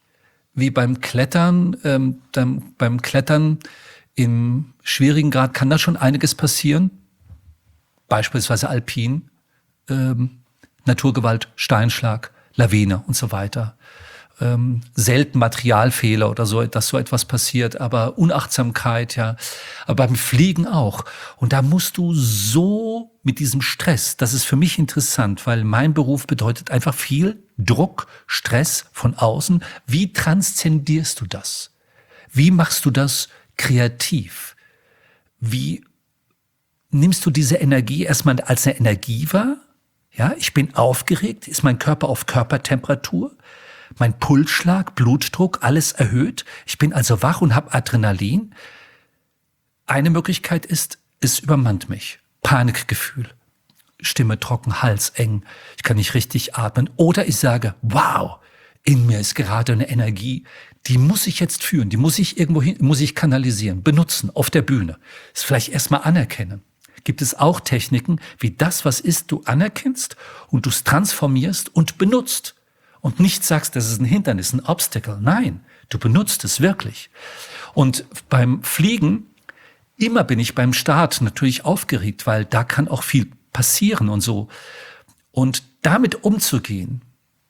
wie beim Klettern. Beim Klettern im schwierigen Grad kann da schon einiges passieren. Beispielsweise alpin, Naturgewalt, Steinschlag, Lawine und so weiter. Selten Materialfehler oder so, dass so etwas passiert, aber Unachtsamkeit, ja. Aber beim Fliegen auch. Und da musst du so mit diesem Stress, das ist für mich interessant, weil mein Beruf bedeutet einfach viel Druck, Stress von außen. Wie transzendierst du das? Wie machst du das kreativ? Wie nimmst du diese Energie erstmal als eine Energie wahr? Ja, ich bin aufgeregt, ist mein Körper auf Körpertemperatur? Mein Pulsschlag, Blutdruck, alles erhöht. Ich bin also wach und habe Adrenalin. Eine Möglichkeit ist, es übermannt mich. Panikgefühl. Stimme trocken, Hals eng. Ich kann nicht richtig atmen. Oder ich sage, wow, in mir ist gerade eine Energie, die muss ich jetzt führen, die muss ich irgendwo hin, muss ich kanalisieren, benutzen, auf der Bühne. Das vielleicht erstmal anerkennen. Gibt es auch Techniken, wie das, was ist, du anerkennst und du es transformierst und benutzt. Und nicht sagst, das ist ein Hindernis, ein Obstacle. Nein, du benutzt es wirklich. Und beim Fliegen, immer bin ich beim Start natürlich aufgeregt, weil da kann auch viel passieren und so. Und damit umzugehen,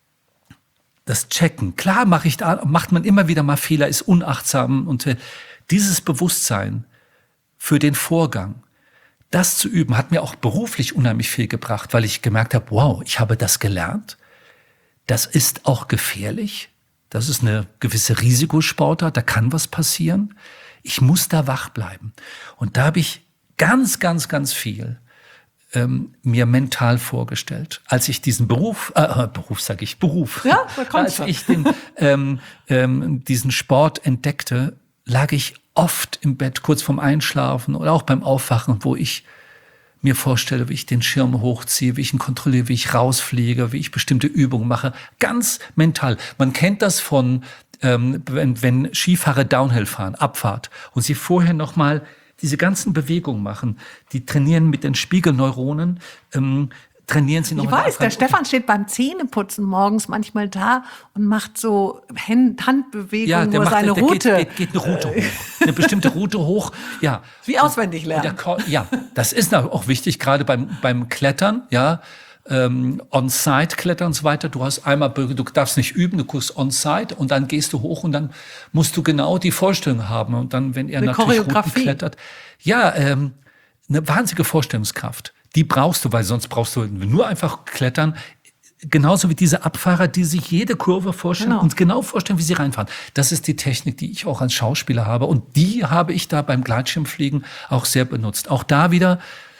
das Checken, klar macht man immer wieder mal Fehler, ist unachtsam. Und dieses Bewusstsein für den Vorgang, das zu üben, hat mir auch beruflich unheimlich viel gebracht, weil ich gemerkt habe, wow, ich habe das gelernt. Das ist auch gefährlich. Das ist eine gewisse Risikosportart. Da kann was passieren. Ich muss da wach bleiben. Und da habe ich ganz viel mir mental vorgestellt. Als ich diesen Beruf. Ja, da kommt's als schon. Ich diesen Sport entdeckte, lag ich oft im Bett, kurz vorm Einschlafen oder auch beim Aufwachen, wo ich mir vorstelle, wie ich den Schirm hochziehe, wie ich ihn kontrolliere, wie ich rausfliege, wie ich bestimmte Übungen mache. Ganz mental. Man kennt das von, wenn Skifahrer Downhill fahren, Abfahrt, und sie vorher nochmal diese ganzen Bewegungen machen. Die trainieren mit den Spiegelneuronen, trainieren sie noch. Ich weiß, der Stefan steht beim Zähneputzen morgens manchmal da und macht so Handbewegungen, wo seine Route... Geht eine Route hoch, eine bestimmte Route hoch. Ja. Wie auswendig lernen. Ja, das ist auch wichtig, gerade beim Klettern, ja. On-Site klettern und so weiter. Du darfst nicht üben, du guckst On-Site und dann gehst du hoch und dann musst du genau die Vorstellung haben. Und dann, wenn er eine natürlich Choreografie Routen klettert, ja, eine wahnsinnige Vorstellungskraft. Die brauchst du, weil sonst brauchst du nur einfach klettern. Genauso wie diese Abfahrer, die sich jede Kurve vorstellen und genau vorstellen, wie sie reinfahren. Das ist die Technik, die ich auch als Schauspieler habe. Und die habe ich da beim Gleitschirmfliegen auch sehr benutzt. Auch da wieder,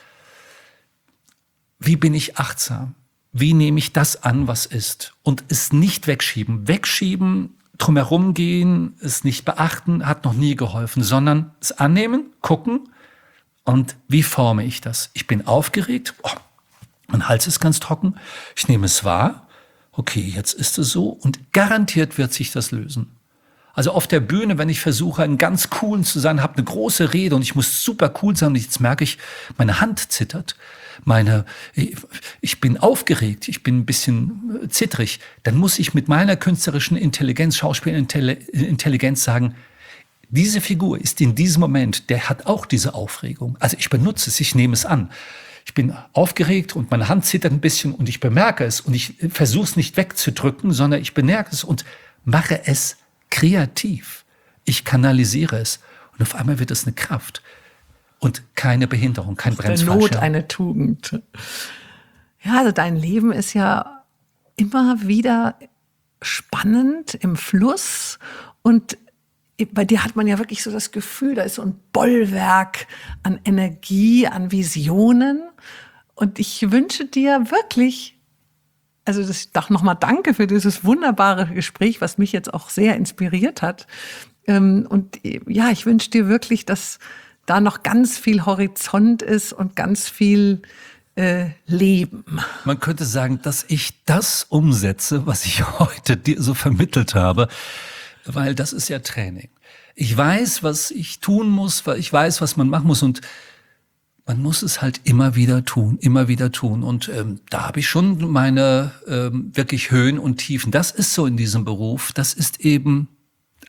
wie bin ich achtsam? Wie nehme ich das an, was ist? Und es nicht wegschieben. Wegschieben, drumherum gehen, es nicht beachten, hat noch nie geholfen, sondern es annehmen, gucken. Und wie forme ich das? Ich bin aufgeregt, mein Hals ist ganz trocken, ich nehme es wahr, okay, jetzt ist es so und garantiert wird sich das lösen. Also auf der Bühne, wenn ich versuche, einen ganz coolen zu sein, habe eine große Rede und ich muss super cool sein und jetzt merke ich, meine Hand zittert, ich bin aufgeregt, ich bin ein bisschen zittrig, dann muss ich mit meiner künstlerischen Intelligenz, Schauspielintelligenz sagen, diese Figur ist in diesem Moment, der hat auch diese Aufregung. Also ich benutze es, ich nehme es an. Ich bin aufgeregt und meine Hand zittert ein bisschen und ich bemerke es und ich versuche es nicht wegzudrücken, sondern ich bemerke es und mache es kreativ. Ich kanalisiere es und auf einmal wird es eine Kraft und keine Behinderung, kein Bremsfallschirm. Der Not eine Tugend. Ja, also dein Leben ist ja immer wieder spannend im Fluss und bei dir hat man ja wirklich so das Gefühl, da ist so ein Bollwerk an Energie, an Visionen. Und ich wünsche dir wirklich, also das doch nochmal danke für dieses wunderbare Gespräch, was mich jetzt auch sehr inspiriert hat. Und ja, ich wünsche dir wirklich, dass da noch ganz viel Horizont ist und ganz viel Leben. Man könnte sagen, dass ich das umsetze, was ich heute dir so vermittelt habe. Weil das ist ja Training. Ich weiß, was ich tun muss, weil ich weiß, was man machen muss und man muss es halt immer wieder tun. Und da habe ich schon meine wirklich Höhen und Tiefen. Das ist so in diesem Beruf. Das ist eben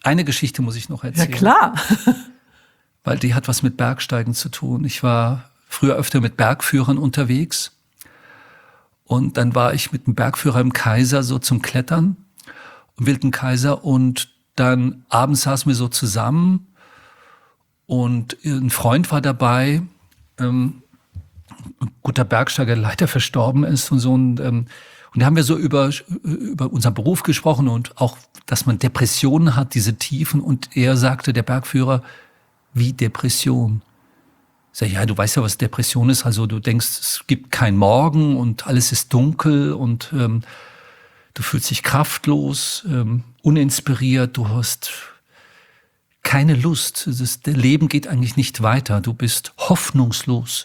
eine Geschichte muss ich noch Ja, erzählen. klar. Weil die hat was mit Bergsteigen zu tun. Ich war früher öfter mit Bergführern unterwegs. Und dann war ich mit einem Bergführer im Kaiser so zum Klettern, im Wilden Kaiser. Und dann abends saßen wir so zusammen und ein Freund war dabei, ein guter Bergsteiger, der leider verstorben ist und so. Und da haben wir so über unseren Beruf gesprochen und auch, dass man Depressionen hat, diese Tiefen. Und er sagte, der Bergführer, wie Depression? Sag ich, ja, du weißt ja, was Depression ist. Also du denkst, es gibt keinen Morgen und alles ist dunkel und du fühlst dich kraftlos, uninspiriert, du hast keine Lust. Das Leben geht eigentlich nicht weiter. Du bist hoffnungslos.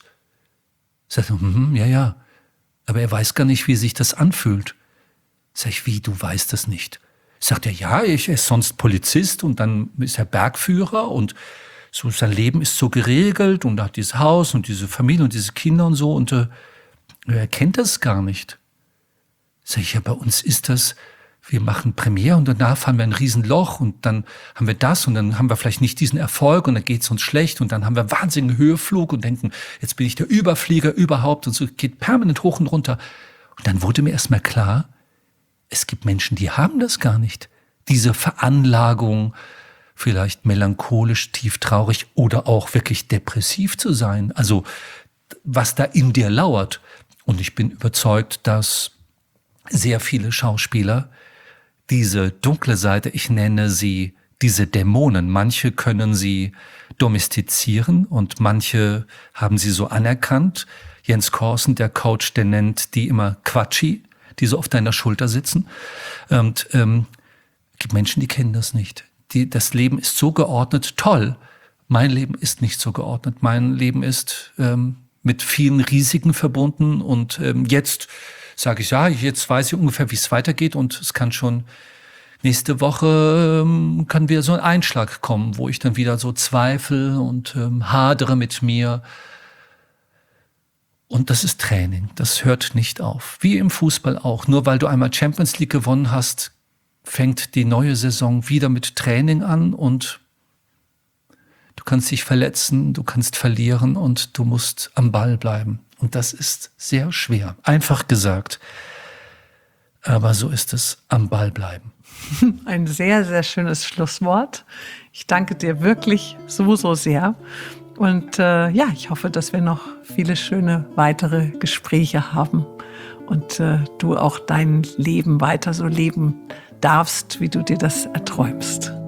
Sag ich, ja. Aber er weiß gar nicht, wie sich das anfühlt. Sag ich, wie, du weißt das nicht? Sagt er, ja, er ist sonst Polizist und dann ist er Bergführer und so sein Leben ist so geregelt und er hat dieses Haus und diese Familie und diese Kinder und so und er kennt das gar nicht. Sag ich, ja, bei uns ist das, wir machen Premiere und danach fahren wir ein Riesenloch und dann haben wir das und dann haben wir vielleicht nicht diesen Erfolg und dann geht's uns schlecht und dann haben wir einen wahnsinnigen Höhenflug und denken, jetzt bin ich der Überflieger überhaupt und so geht permanent hoch und runter. Und dann wurde mir erstmal klar, es gibt Menschen, die haben das gar nicht. Diese Veranlagung, vielleicht melancholisch, tieftraurig oder auch wirklich depressiv zu sein. Also was da in dir lauert. Und ich bin überzeugt, dass sehr viele Schauspieler diese dunkle Seite, ich nenne sie diese Dämonen, manche können sie domestizieren und manche haben sie so anerkannt. Jens Korsen, der Coach, der nennt die immer Quatschi, die so auf deiner Schulter sitzen. Und gibt Menschen, die kennen das nicht. Das Leben ist so geordnet, toll. Mein Leben ist nicht so geordnet. Mein Leben ist mit vielen Risiken verbunden und jetzt sage ich, ja, jetzt weiß ich ungefähr, wie es weitergeht und es kann schon nächste Woche kann wieder so ein Einschlag kommen, wo ich dann wieder so zweifle und hadere mit mir. Und das ist Training, das hört nicht auf. Wie im Fußball auch. Nur weil du einmal Champions League gewonnen hast, fängt die neue Saison wieder mit Training an und du kannst dich verletzen, du kannst verlieren und du musst am Ball bleiben. Und das ist sehr schwer, einfach gesagt. Aber so ist es, am Ball bleiben. Ein sehr, sehr schönes Schlusswort. Ich danke dir wirklich so sehr. Und ich hoffe, dass wir noch viele schöne weitere Gespräche haben und du auch dein Leben weiter so leben darfst, wie du dir das erträumst.